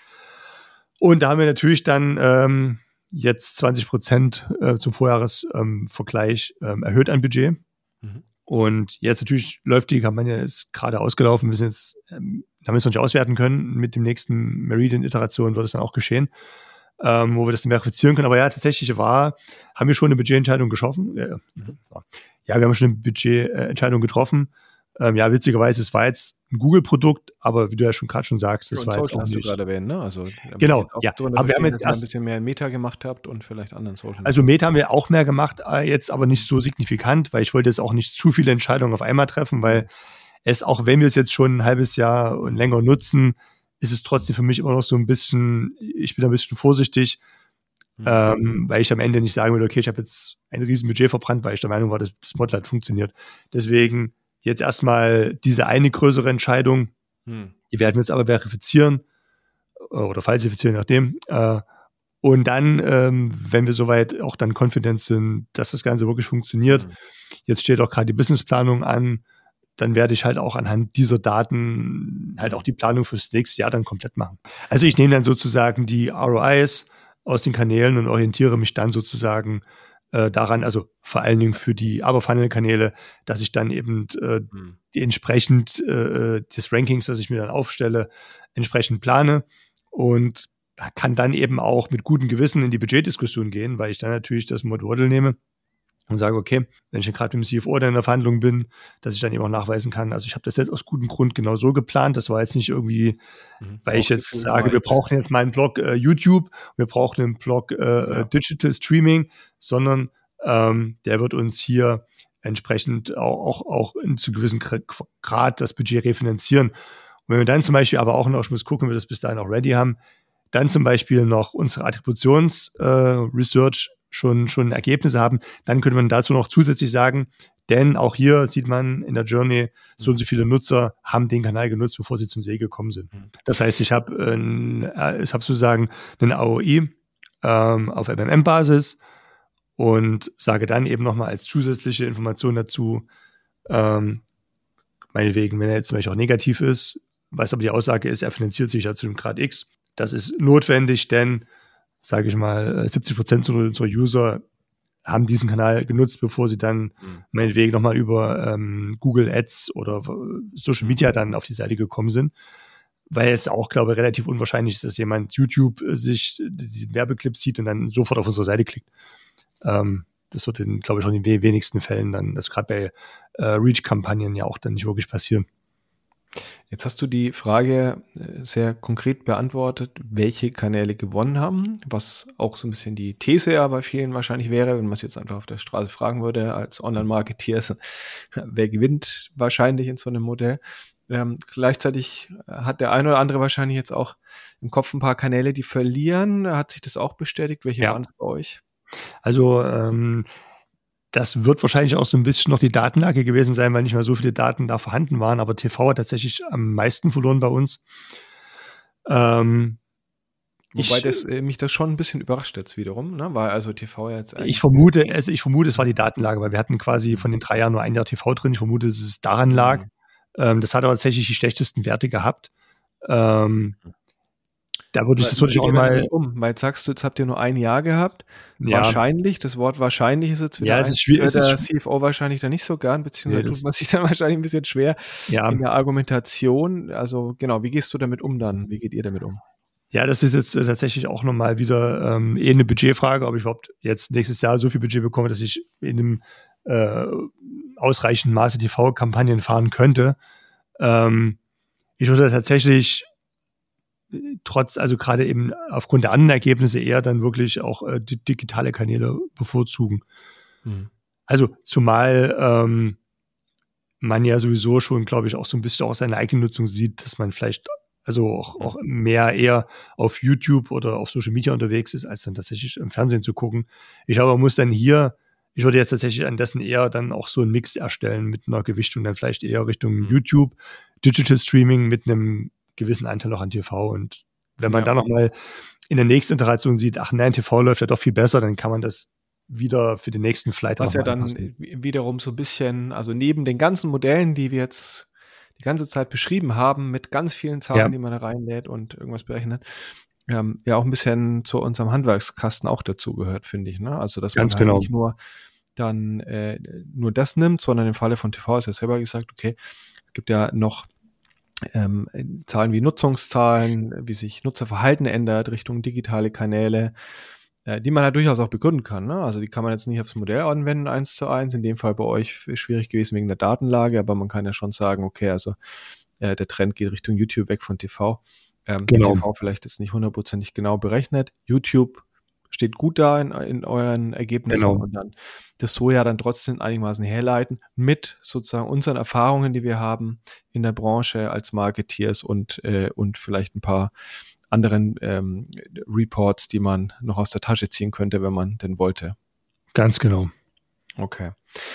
Und da haben wir natürlich dann ähm, jetzt zwanzig Prozent äh, zum Vorjahresvergleich ähm, erhöht an Budget. Mhm. Und jetzt natürlich läuft die Kampagne, ist gerade ausgelaufen. Wir sind jetzt, ähm, haben wir es noch nicht auswerten können. Mit dem nächsten Meridian-Iteration wird es dann auch geschehen, ähm, wo wir das dann verifizieren können. Aber ja, tatsächlich war, haben wir schon eine Budgetentscheidung geschaffen. Äh, Mhm. ja, wir haben schon eine Budgetentscheidung getroffen. Ähm, ja, witzigerweise, es war jetzt ein Google-Produkt, aber wie du ja schon gerade schon sagst, das Und war jetzt Social auch hast du nicht. gerade erwähnt, ne? Also damit Genau, ich jetzt auch ja. drunter Aber wir haben verstehe, jetzt dass ihr ein erst- bisschen mehr Meta gemacht habt und vielleicht anderen Social. Also Meta haben wir auch mehr gemacht, äh, jetzt aber nicht so signifikant, weil ich wollte jetzt auch nicht zu viele Entscheidungen auf einmal treffen, weil es, auch wenn wir es jetzt schon ein halbes Jahr und länger nutzen, ist es trotzdem für mich immer noch so ein bisschen, ich bin ein bisschen vorsichtig, Mhm. ähm, weil ich am Ende nicht sagen will, okay, ich habe jetzt ein riesen Budget verbrannt, weil ich der Meinung war, dass das Model hat funktioniert. Deswegen jetzt erstmal diese eine größere Entscheidung, Mhm. die werden wir jetzt aber verifizieren äh, oder falsifizieren, je nachdem. Äh, und dann, ähm, wenn wir soweit auch dann confident sind, dass das Ganze wirklich funktioniert, Mhm. jetzt steht auch gerade die Businessplanung an, dann werde ich halt auch anhand dieser Daten halt auch die Planung fürs nächste Jahr dann komplett machen. Also ich nehme dann sozusagen die R O Is aus den Kanälen und orientiere mich dann sozusagen äh, daran, also vor allen Dingen für die Upper-Funnel-Kanäle, dass ich dann eben äh, Mhm. die entsprechend äh, des Rankings, das ich mir dann aufstelle, entsprechend plane und kann dann eben auch mit gutem Gewissen in die Budgetdiskussion gehen, weil ich dann natürlich das Model nehme und sage, okay, wenn ich gerade mit dem C F O dann in der Verhandlung bin, dass ich dann eben auch nachweisen kann, also ich habe das jetzt aus gutem Grund genau so geplant, das war jetzt nicht irgendwie, Mhm. weil ich jetzt Bauchgefühl sage, war wir jetzt- brauchen jetzt mal einen Blog äh, YouTube, wir brauchen einen Blog äh, Ja. Digital Streaming, sondern ähm, der wird uns hier entsprechend auch, auch, auch in zu gewissen Grad das Budget refinanzieren. Und wenn wir dann zum Beispiel aber auch noch, ich muss gucken, ob wir das bis dahin auch ready haben, dann zum Beispiel noch unsere Attributions-Research äh, schon, schon Ergebnisse haben, dann könnte man dazu noch zusätzlich sagen, Denn auch hier sieht man in der Journey, so und so viele Nutzer haben den Kanal genutzt, bevor sie zum See gekommen sind. Das heißt, ich habe äh, ich habe sozusagen einen A O I ähm, auf M M M-Basis und sage dann eben nochmal als zusätzliche Information dazu, ähm, meinetwegen, wenn er jetzt zum Beispiel auch negativ ist, was aber die Aussage ist, er finanziert sich ja zu dem Grad X. Das ist notwendig, denn, sage ich mal, siebzig Prozent unserer User haben diesen Kanal genutzt, bevor sie dann mhm. meinetwegen nochmal über ähm, Google Ads oder Social Media dann auf die Seite gekommen sind. Weil es auch, glaube ich, relativ unwahrscheinlich ist, dass jemand YouTube sich diesen Werbeclip sieht und dann sofort auf unsere Seite klickt. Ähm, das wird, in, glaube ich, schon in den wenigsten Fällen dann, das gerade bei äh, Reach-Kampagnen ja auch dann nicht wirklich passieren. Jetzt hast du die Frage sehr konkret beantwortet, welche Kanäle gewonnen haben, was auch so ein bisschen die These ja bei vielen wahrscheinlich wäre, wenn man es jetzt einfach auf der Straße fragen würde als Online-Marketeer, wer gewinnt wahrscheinlich in so einem Modell. Ähm, gleichzeitig hat der eine oder andere wahrscheinlich jetzt auch im Kopf ein paar Kanäle, die verlieren. Hat sich das auch bestätigt? Welche ja. waren es bei euch? Also ähm, das wird wahrscheinlich auch so ein bisschen noch die Datenlage gewesen sein, weil nicht mehr so viele Daten da vorhanden waren. Aber T V hat tatsächlich am meisten verloren bei uns. Ähm, Wobei ich, das, äh, mich das schon ein bisschen überrascht jetzt wiederum, ne? Weil also T V jetzt Ich vermute, also ich vermute, es war die Datenlage, weil wir hatten quasi von den drei Jahren nur ein Jahr T V drin. Ich vermute, dass es daran lag. Mhm. Ähm, das hat aber tatsächlich die schlechtesten Werte gehabt. Ähm, Da würde ich das wirklich auch mal um, weil jetzt sagst du, jetzt habt ihr nur ein Jahr gehabt. Ja. Wahrscheinlich, das Wort wahrscheinlich ist jetzt wieder ja, es ist schwierig. Der ist C F O wahrscheinlich da nicht so gern, beziehungsweise nee, tut man sich dann wahrscheinlich ein bisschen schwer ja. in der Argumentation. Also genau, wie gehst du damit um dann? Wie geht ihr damit um? Ja, das ist jetzt äh, tatsächlich auch nochmal wieder ähm, eh eine Budgetfrage, ob ich überhaupt jetzt nächstes Jahr so viel Budget bekomme, dass ich in einem äh, ausreichenden Maße T V-Kampagnen fahren könnte. Ähm, ich würde tatsächlich trotz, also gerade eben aufgrund der anderen Ergebnisse eher dann wirklich auch äh, die digitale Kanäle bevorzugen. Hm. Also zumal ähm, man ja sowieso schon, glaube ich, auch so ein bisschen auch seine eigene Nutzung sieht, dass man vielleicht also auch, auch mehr eher auf YouTube oder auf Social Media unterwegs ist, als dann tatsächlich im Fernsehen zu gucken. Ich glaube, man muss dann hier, ich würde jetzt tatsächlich an dessen eher dann auch so einen Mix erstellen mit einer Gewichtung dann vielleicht eher Richtung hm. YouTube, Digital Streaming mit einem gewissen Anteil auch an T V. Und wenn man ja. dann nochmal in der nächsten Iteration sieht, ach nein, T V läuft ja doch viel besser, dann kann man das wieder für den nächsten Flight Was ja dann anpassen. Wiederum so ein bisschen, also neben den ganzen Modellen, die wir jetzt die ganze Zeit beschrieben haben, mit ganz vielen Zahlen, ja. die man da reinlädt und irgendwas berechnet, ähm, ja auch ein bisschen zu unserem Handwerkskasten auch dazu gehört, finde ich. Ne? Also dass ganz man halt genau. nicht nur dann äh, nur das nimmt, sondern im Falle von T V ist ja selber gesagt, okay, es gibt ja noch Ähm, Zahlen wie Nutzungszahlen, wie sich Nutzerverhalten ändert Richtung digitale Kanäle, äh, die man ja durchaus auch begründen kann. Ne? Also die kann man jetzt nicht aufs Modell anwenden, eins zu eins. In dem Fall bei euch schwierig gewesen wegen der Datenlage, aber man kann ja schon sagen, okay, also äh, der Trend geht Richtung YouTube weg von T V. Ähm, genau. T V vielleicht ist nicht hundertprozentig genau berechnet. YouTube steht gut da in, in euren Ergebnissen genau. und dann das so ja dann trotzdem einigermaßen herleiten mit sozusagen unseren Erfahrungen, die wir haben in der Branche als Marketeers und, äh, und vielleicht ein paar anderen ähm, Reports, die man noch aus der Tasche ziehen könnte, wenn man denn wollte. Ganz genau. Okay.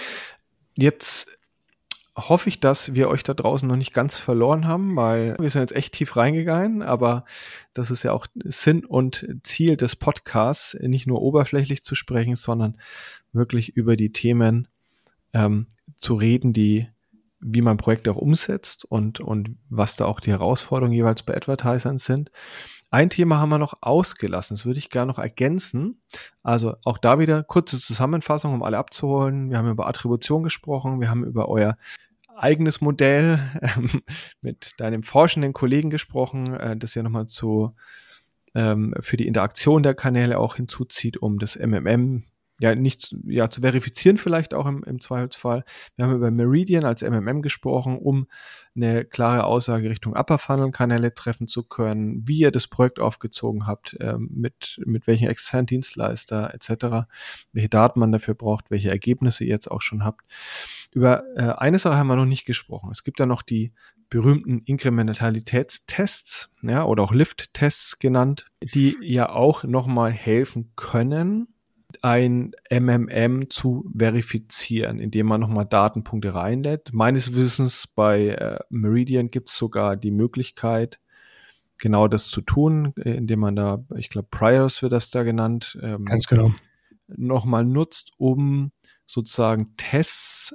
Jetzt hoffe ich, dass wir euch da draußen noch nicht ganz verloren haben, weil wir sind jetzt echt tief reingegangen, aber das ist ja auch Sinn und Ziel des Podcasts, nicht nur oberflächlich zu sprechen, sondern wirklich über die Themen ähm, zu reden, die, wie man Projekte auch umsetzt und, und was da auch die Herausforderungen jeweils bei Advertisern sind. Ein Thema haben wir noch ausgelassen, das würde ich gerne noch ergänzen. Also auch da wieder kurze Zusammenfassung, um alle abzuholen. Wir haben über Attribution gesprochen, wir haben über euer eigenes Modell ähm, mit deinem forschenden Kollegen gesprochen, äh, das ja nochmal zu ähm, für die Interaktion der Kanäle auch hinzuzieht, um das M M M ja nicht ja zu verifizieren vielleicht auch im, im Zweifelsfall. Wir haben über Meridian als M M M gesprochen, um eine klare Aussage Richtung Upper Funnel Kanäle treffen zu können, wie ihr das Projekt aufgezogen habt, ähm, mit mit welchen externen Dienstleister et cetera, welche Daten man dafür braucht, welche Ergebnisse ihr jetzt auch schon habt. Über äh, eine Sache haben wir noch nicht gesprochen. Es gibt ja noch die berühmten Inkrementalitätstests, ja, oder auch Lift-Tests genannt, die ja auch nochmal helfen können, ein M M M zu verifizieren, indem man nochmal Datenpunkte reinlädt. Meines Wissens bei äh, Meridian gibt es sogar die Möglichkeit, genau das zu tun, indem man da, ich glaube, Priors wird das da genannt, ähm, Ganz genau. nochmal nutzt, um sozusagen Tests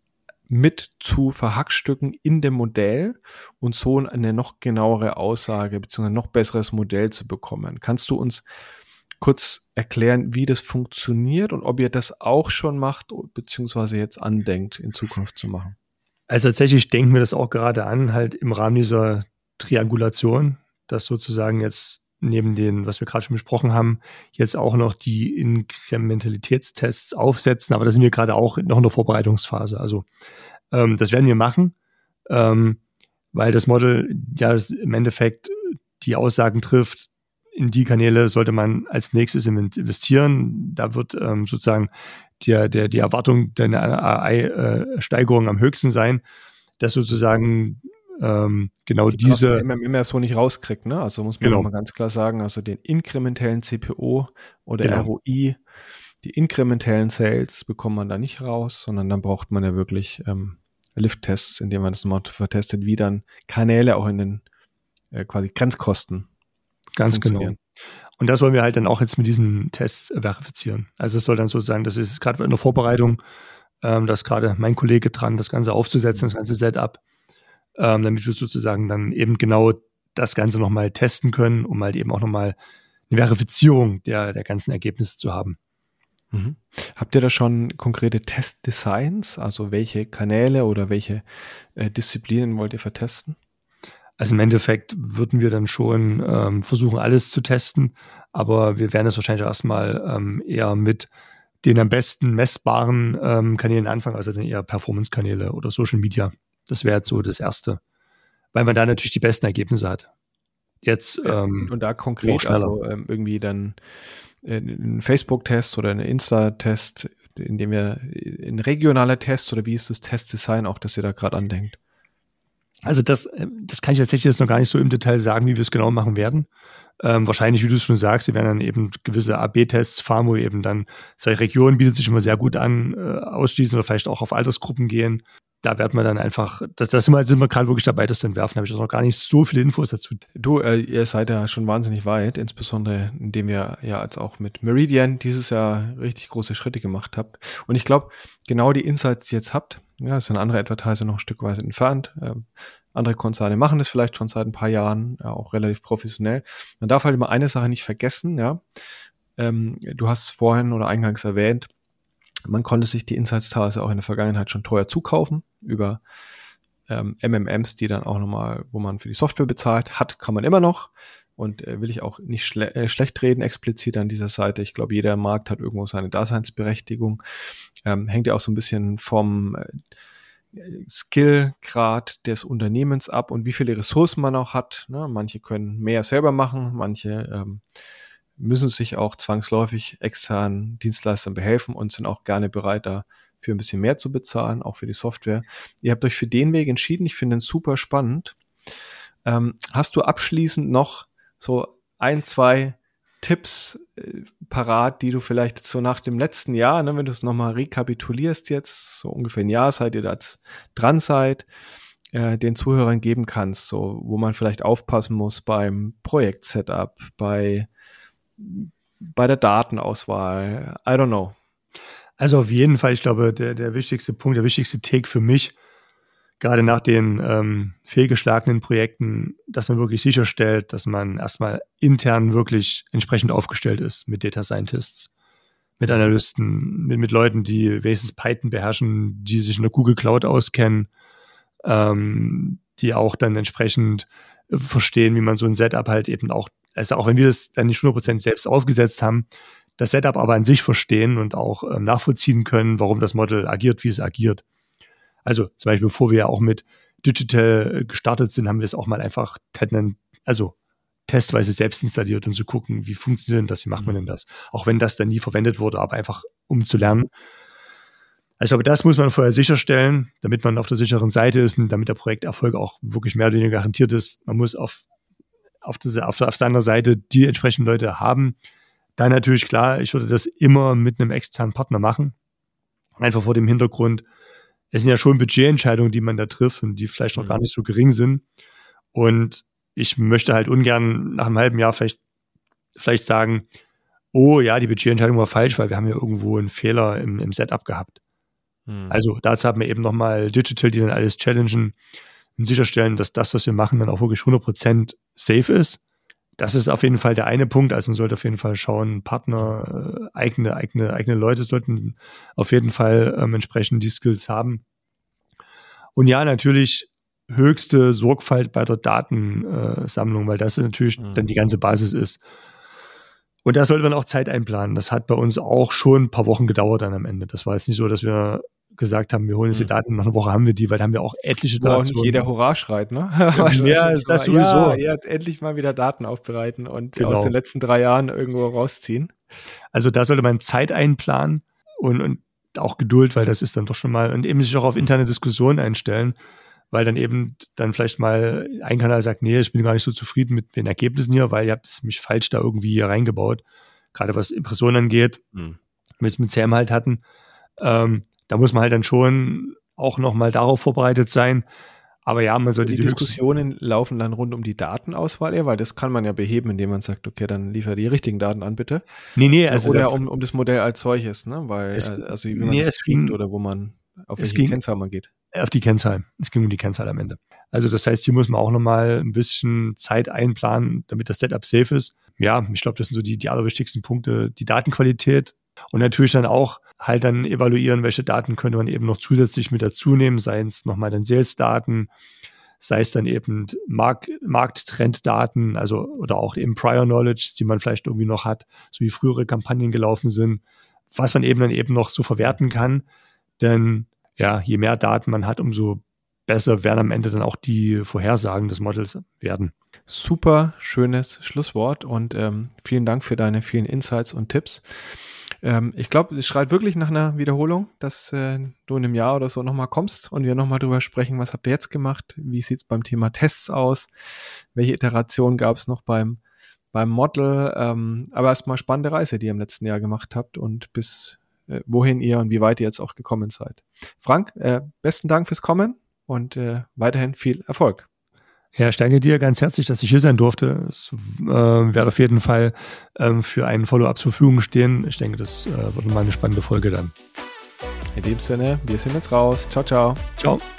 mit zu verhackstücken in dem Modell und so eine noch genauere Aussage bzw. noch besseres Modell zu bekommen. Kannst du uns kurz erklären, wie das funktioniert und ob ihr das auch schon macht beziehungsweise jetzt andenkt, in Zukunft zu machen? Also tatsächlich denken wir das auch gerade an, halt im Rahmen dieser Triangulation, dass sozusagen jetzt neben den, was wir gerade schon besprochen haben, jetzt auch noch die Inkrementalitätstests aufsetzen. Aber da sind wir gerade auch noch in der Vorbereitungsphase. Also ähm, das werden wir machen, ähm, weil das Model ja im Endeffekt die Aussagen trifft, in die Kanäle sollte man als nächstes investieren. Da wird ähm, sozusagen die, der, die Erwartung der A I-Steigerung am höchsten sein, dass sozusagen ähm, genau die diese M M M ja so nicht rauskriegt, ne? Also muss man genau. mal ganz klar sagen, also den inkrementellen C P O oder genau. R O I, die inkrementellen Sales bekommt man da nicht raus, sondern dann braucht man ja wirklich ähm, Lift-Tests, indem man das mal vertestet, wie dann Kanäle auch in den äh, quasi Grenzkosten ganz genau. Und das wollen wir halt dann auch jetzt mit diesen Tests verifizieren. Also es soll dann sozusagen, das ist gerade in der Vorbereitung, ähm, da ist gerade mein Kollege dran, das Ganze aufzusetzen, das ganze Setup, ähm, damit wir sozusagen dann eben genau das Ganze nochmal testen können, um halt eben auch nochmal eine Verifizierung der, der ganzen Ergebnisse zu haben. Mhm. Habt ihr da schon konkrete Testdesigns? Also welche Kanäle oder welche äh, Disziplinen wollt ihr vertesten? Also im Endeffekt würden wir dann schon ähm, versuchen, alles zu testen, aber wir werden es wahrscheinlich erstmal ähm, eher mit den am besten messbaren ähm, Kanälen anfangen, also dann eher Performance-Kanäle oder Social Media. Das wäre jetzt so das Erste, weil man da natürlich die besten Ergebnisse hat. Jetzt ja, ähm, und da konkret, also ähm, irgendwie dann äh, ein Facebook-Test oder ein Insta-Test, in dem wir ein regionaler Test oder wie ist das Testdesign auch, dass ihr da gerade andenkt? Also das, das kann ich tatsächlich jetzt noch gar nicht so im Detail sagen, wie wir es genau machen werden. Ähm, wahrscheinlich, wie du es schon sagst, wir werden dann eben gewisse A B Tests fahren, wo wir eben dann, solche Regionen bietet sich immer sehr gut an, äh, ausschließen oder vielleicht auch auf Altersgruppen gehen. Da werden wir dann einfach, da sind wir, sind wir gerade wirklich dabei, das zu entwerfen. Da habe ich auch noch gar nicht so viele Infos dazu. Du, äh, ihr seid ja schon wahnsinnig weit, insbesondere indem ihr ja jetzt auch mit Meridian dieses Jahr richtig große Schritte gemacht habt. Und ich glaube, genau die Insights, die ihr jetzt habt, ja, sind andere Advertiser noch ein Stück weit entfernt. Ähm, andere Konzerne machen das vielleicht schon seit ein paar Jahren, ja, auch relativ professionell. Man darf halt immer eine Sache nicht vergessen, ja. Ähm, du hast vorhin oder eingangs erwähnt, man konnte sich die Insights teilweise auch in der Vergangenheit schon teuer zukaufen über ähm, M M Ms, die dann auch nochmal, wo man für die Software bezahlt hat, kann man immer noch. Und äh, will ich auch nicht schle- äh, schlecht reden explizit an dieser Seite. Ich glaube, jeder Markt hat irgendwo seine Daseinsberechtigung. Ähm, hängt ja auch so ein bisschen vom äh, Skillgrad des Unternehmens ab und wie viele Ressourcen man auch hat. Ne? Manche können mehr selber machen, manche ähm, müssen sich auch zwangsläufig externen Dienstleistern behelfen und sind auch gerne bereit, da für ein bisschen mehr zu bezahlen, auch für die Software. Ihr habt euch für den Weg entschieden. Ich finde ihn super spannend. Ähm, hast du abschließend noch so ein, zwei Tipps äh, parat, die du vielleicht so nach dem letzten Jahr, ne, wenn du es nochmal rekapitulierst jetzt, so ungefähr ein Jahr seid ihr da dran seid, äh, den Zuhörern geben kannst, so wo man vielleicht aufpassen muss beim Projekt-Setup, bei bei der Datenauswahl, I don't know. Also auf jeden Fall, ich glaube, der, der wichtigste Punkt, der wichtigste Take für mich, gerade nach den ähm, fehlgeschlagenen Projekten, dass man wirklich sicherstellt, dass man erstmal intern wirklich entsprechend aufgestellt ist mit Data Scientists, mit Analysten, mit, mit Leuten, die wenigstens Python beherrschen, die sich in der Google Cloud auskennen, ähm, die auch dann entsprechend verstehen, wie man so ein Setup halt eben auch, also auch wenn wir das dann nicht hundert Prozent selbst aufgesetzt haben, das Setup aber an sich verstehen und auch ähm, nachvollziehen können, warum das Model agiert, wie es agiert. Also zum Beispiel, bevor wir ja auch mit Digital gestartet sind, haben wir es auch mal einfach also testweise selbst installiert, um zu gucken, wie funktioniert denn das, wie macht man denn das? Auch wenn das dann nie verwendet wurde, aber einfach um zu lernen. Also aber das muss man vorher sicherstellen, damit man auf der sicheren Seite ist und damit der Projekterfolg auch wirklich mehr oder weniger garantiert ist. Man muss auf, auf, diese, auf, auf seiner Seite die entsprechenden Leute haben, Dann natürlich klar, ich würde das immer mit einem externen Partner machen. Einfach vor dem Hintergrund, es sind ja schon Budgetentscheidungen, die man da trifft und die vielleicht noch mhm. gar nicht so gering sind. Und ich möchte halt ungern nach einem halben Jahr vielleicht, vielleicht sagen, oh ja, die Budgetentscheidung war falsch, weil wir haben ja irgendwo einen Fehler im, im Setup gehabt. Mhm. Also dazu haben wir eben nochmal Digital, die dann alles challengen und sicherstellen, dass das, was wir machen, dann auch wirklich hundert Prozent safe ist. Das ist auf jeden Fall der eine Punkt. Also man sollte auf jeden Fall schauen, Partner, äh, eigene, eigene, eigene Leute sollten auf jeden Fall ähm, entsprechend die Skills haben. Und ja, natürlich höchste Sorgfalt bei der Datensammlung, äh, weil das natürlich mhm. dann die ganze Basis ist. Und da sollte man auch Zeit einplanen. Das hat bei uns auch schon ein paar Wochen gedauert dann am Ende. Das war jetzt nicht so, dass wir gesagt haben, wir holen jetzt die Daten, nach einer Woche haben wir die, weil da haben wir auch etliche Daten. Wo auch nicht jeder Hurra schreit, ne? Ja, das, das sowieso. Ja, jetzt endlich mal wieder Daten aufbereiten und genau. aus den letzten drei Jahren irgendwo rausziehen. Also da sollte man Zeit einplanen und, und auch Geduld, weil das ist dann doch schon mal, und eben sich auch auf interne Diskussionen einstellen, weil dann eben dann vielleicht mal ein Kanal sagt, nee, ich bin gar nicht so zufrieden mit den Ergebnissen hier, weil ihr habt es mich falsch da irgendwie hier reingebaut, gerade was Impressionen angeht, hm. wir es mit C M halt hatten. Ähm, Da muss man halt dann schon auch nochmal darauf vorbereitet sein. Aber ja, man sollte die, die Diskussionen Höchst- laufen dann rund um die Datenauswahl eher, weil das kann man ja beheben, indem man sagt, okay, dann liefer die richtigen Daten an, bitte. Nee, nee, also oder um, um das Modell als solches, ne? Weil, es, also wie man nee, das kriegt oder wo man, auf welche ging, Kennzahl man geht. Auf die Kennzahl. Es ging um die Kennzahl am Ende. Also das heißt, hier muss man auch nochmal ein bisschen Zeit einplanen, damit das Setup safe ist. Ja, ich glaube, das sind so die, die allerwichtigsten Punkte. Die Datenqualität und natürlich dann auch halt dann evaluieren, welche Daten könnte man eben noch zusätzlich mit dazu nehmen, sei es nochmal dann Sales-Daten, sei es dann eben Mark- Markttrend-Daten, also oder auch eben Prior Knowledge, die man vielleicht irgendwie noch hat, so wie frühere Kampagnen gelaufen sind, was man eben dann eben noch so verwerten kann. Denn ja, je mehr Daten man hat, umso besser werden am Ende dann auch die Vorhersagen des Models werden. Super schönes Schlusswort und ähm, vielen Dank für deine vielen Insights und Tipps. Ähm, ich glaube, es schreit wirklich nach einer Wiederholung, dass äh, du in einem Jahr oder so nochmal kommst und wir nochmal drüber sprechen, was habt ihr jetzt gemacht, wie sieht es beim Thema Tests aus, welche Iteration gab es noch beim, beim Model, ähm, aber erstmal spannende Reise, die ihr im letzten Jahr gemacht habt und bis äh, wohin ihr und wie weit ihr jetzt auch gekommen seid. Frank, äh, besten Dank fürs Kommen und äh, weiterhin viel Erfolg. Ja, ich danke dir ganz herzlich, dass ich hier sein durfte. Es äh, werde auf jeden Fall ähm, für einen Follow-up zur Verfügung stehen. Ich denke, das äh, wird mal eine spannende Folge dann. In dem Sinne, wir sind jetzt raus. Ciao, ciao. Ciao.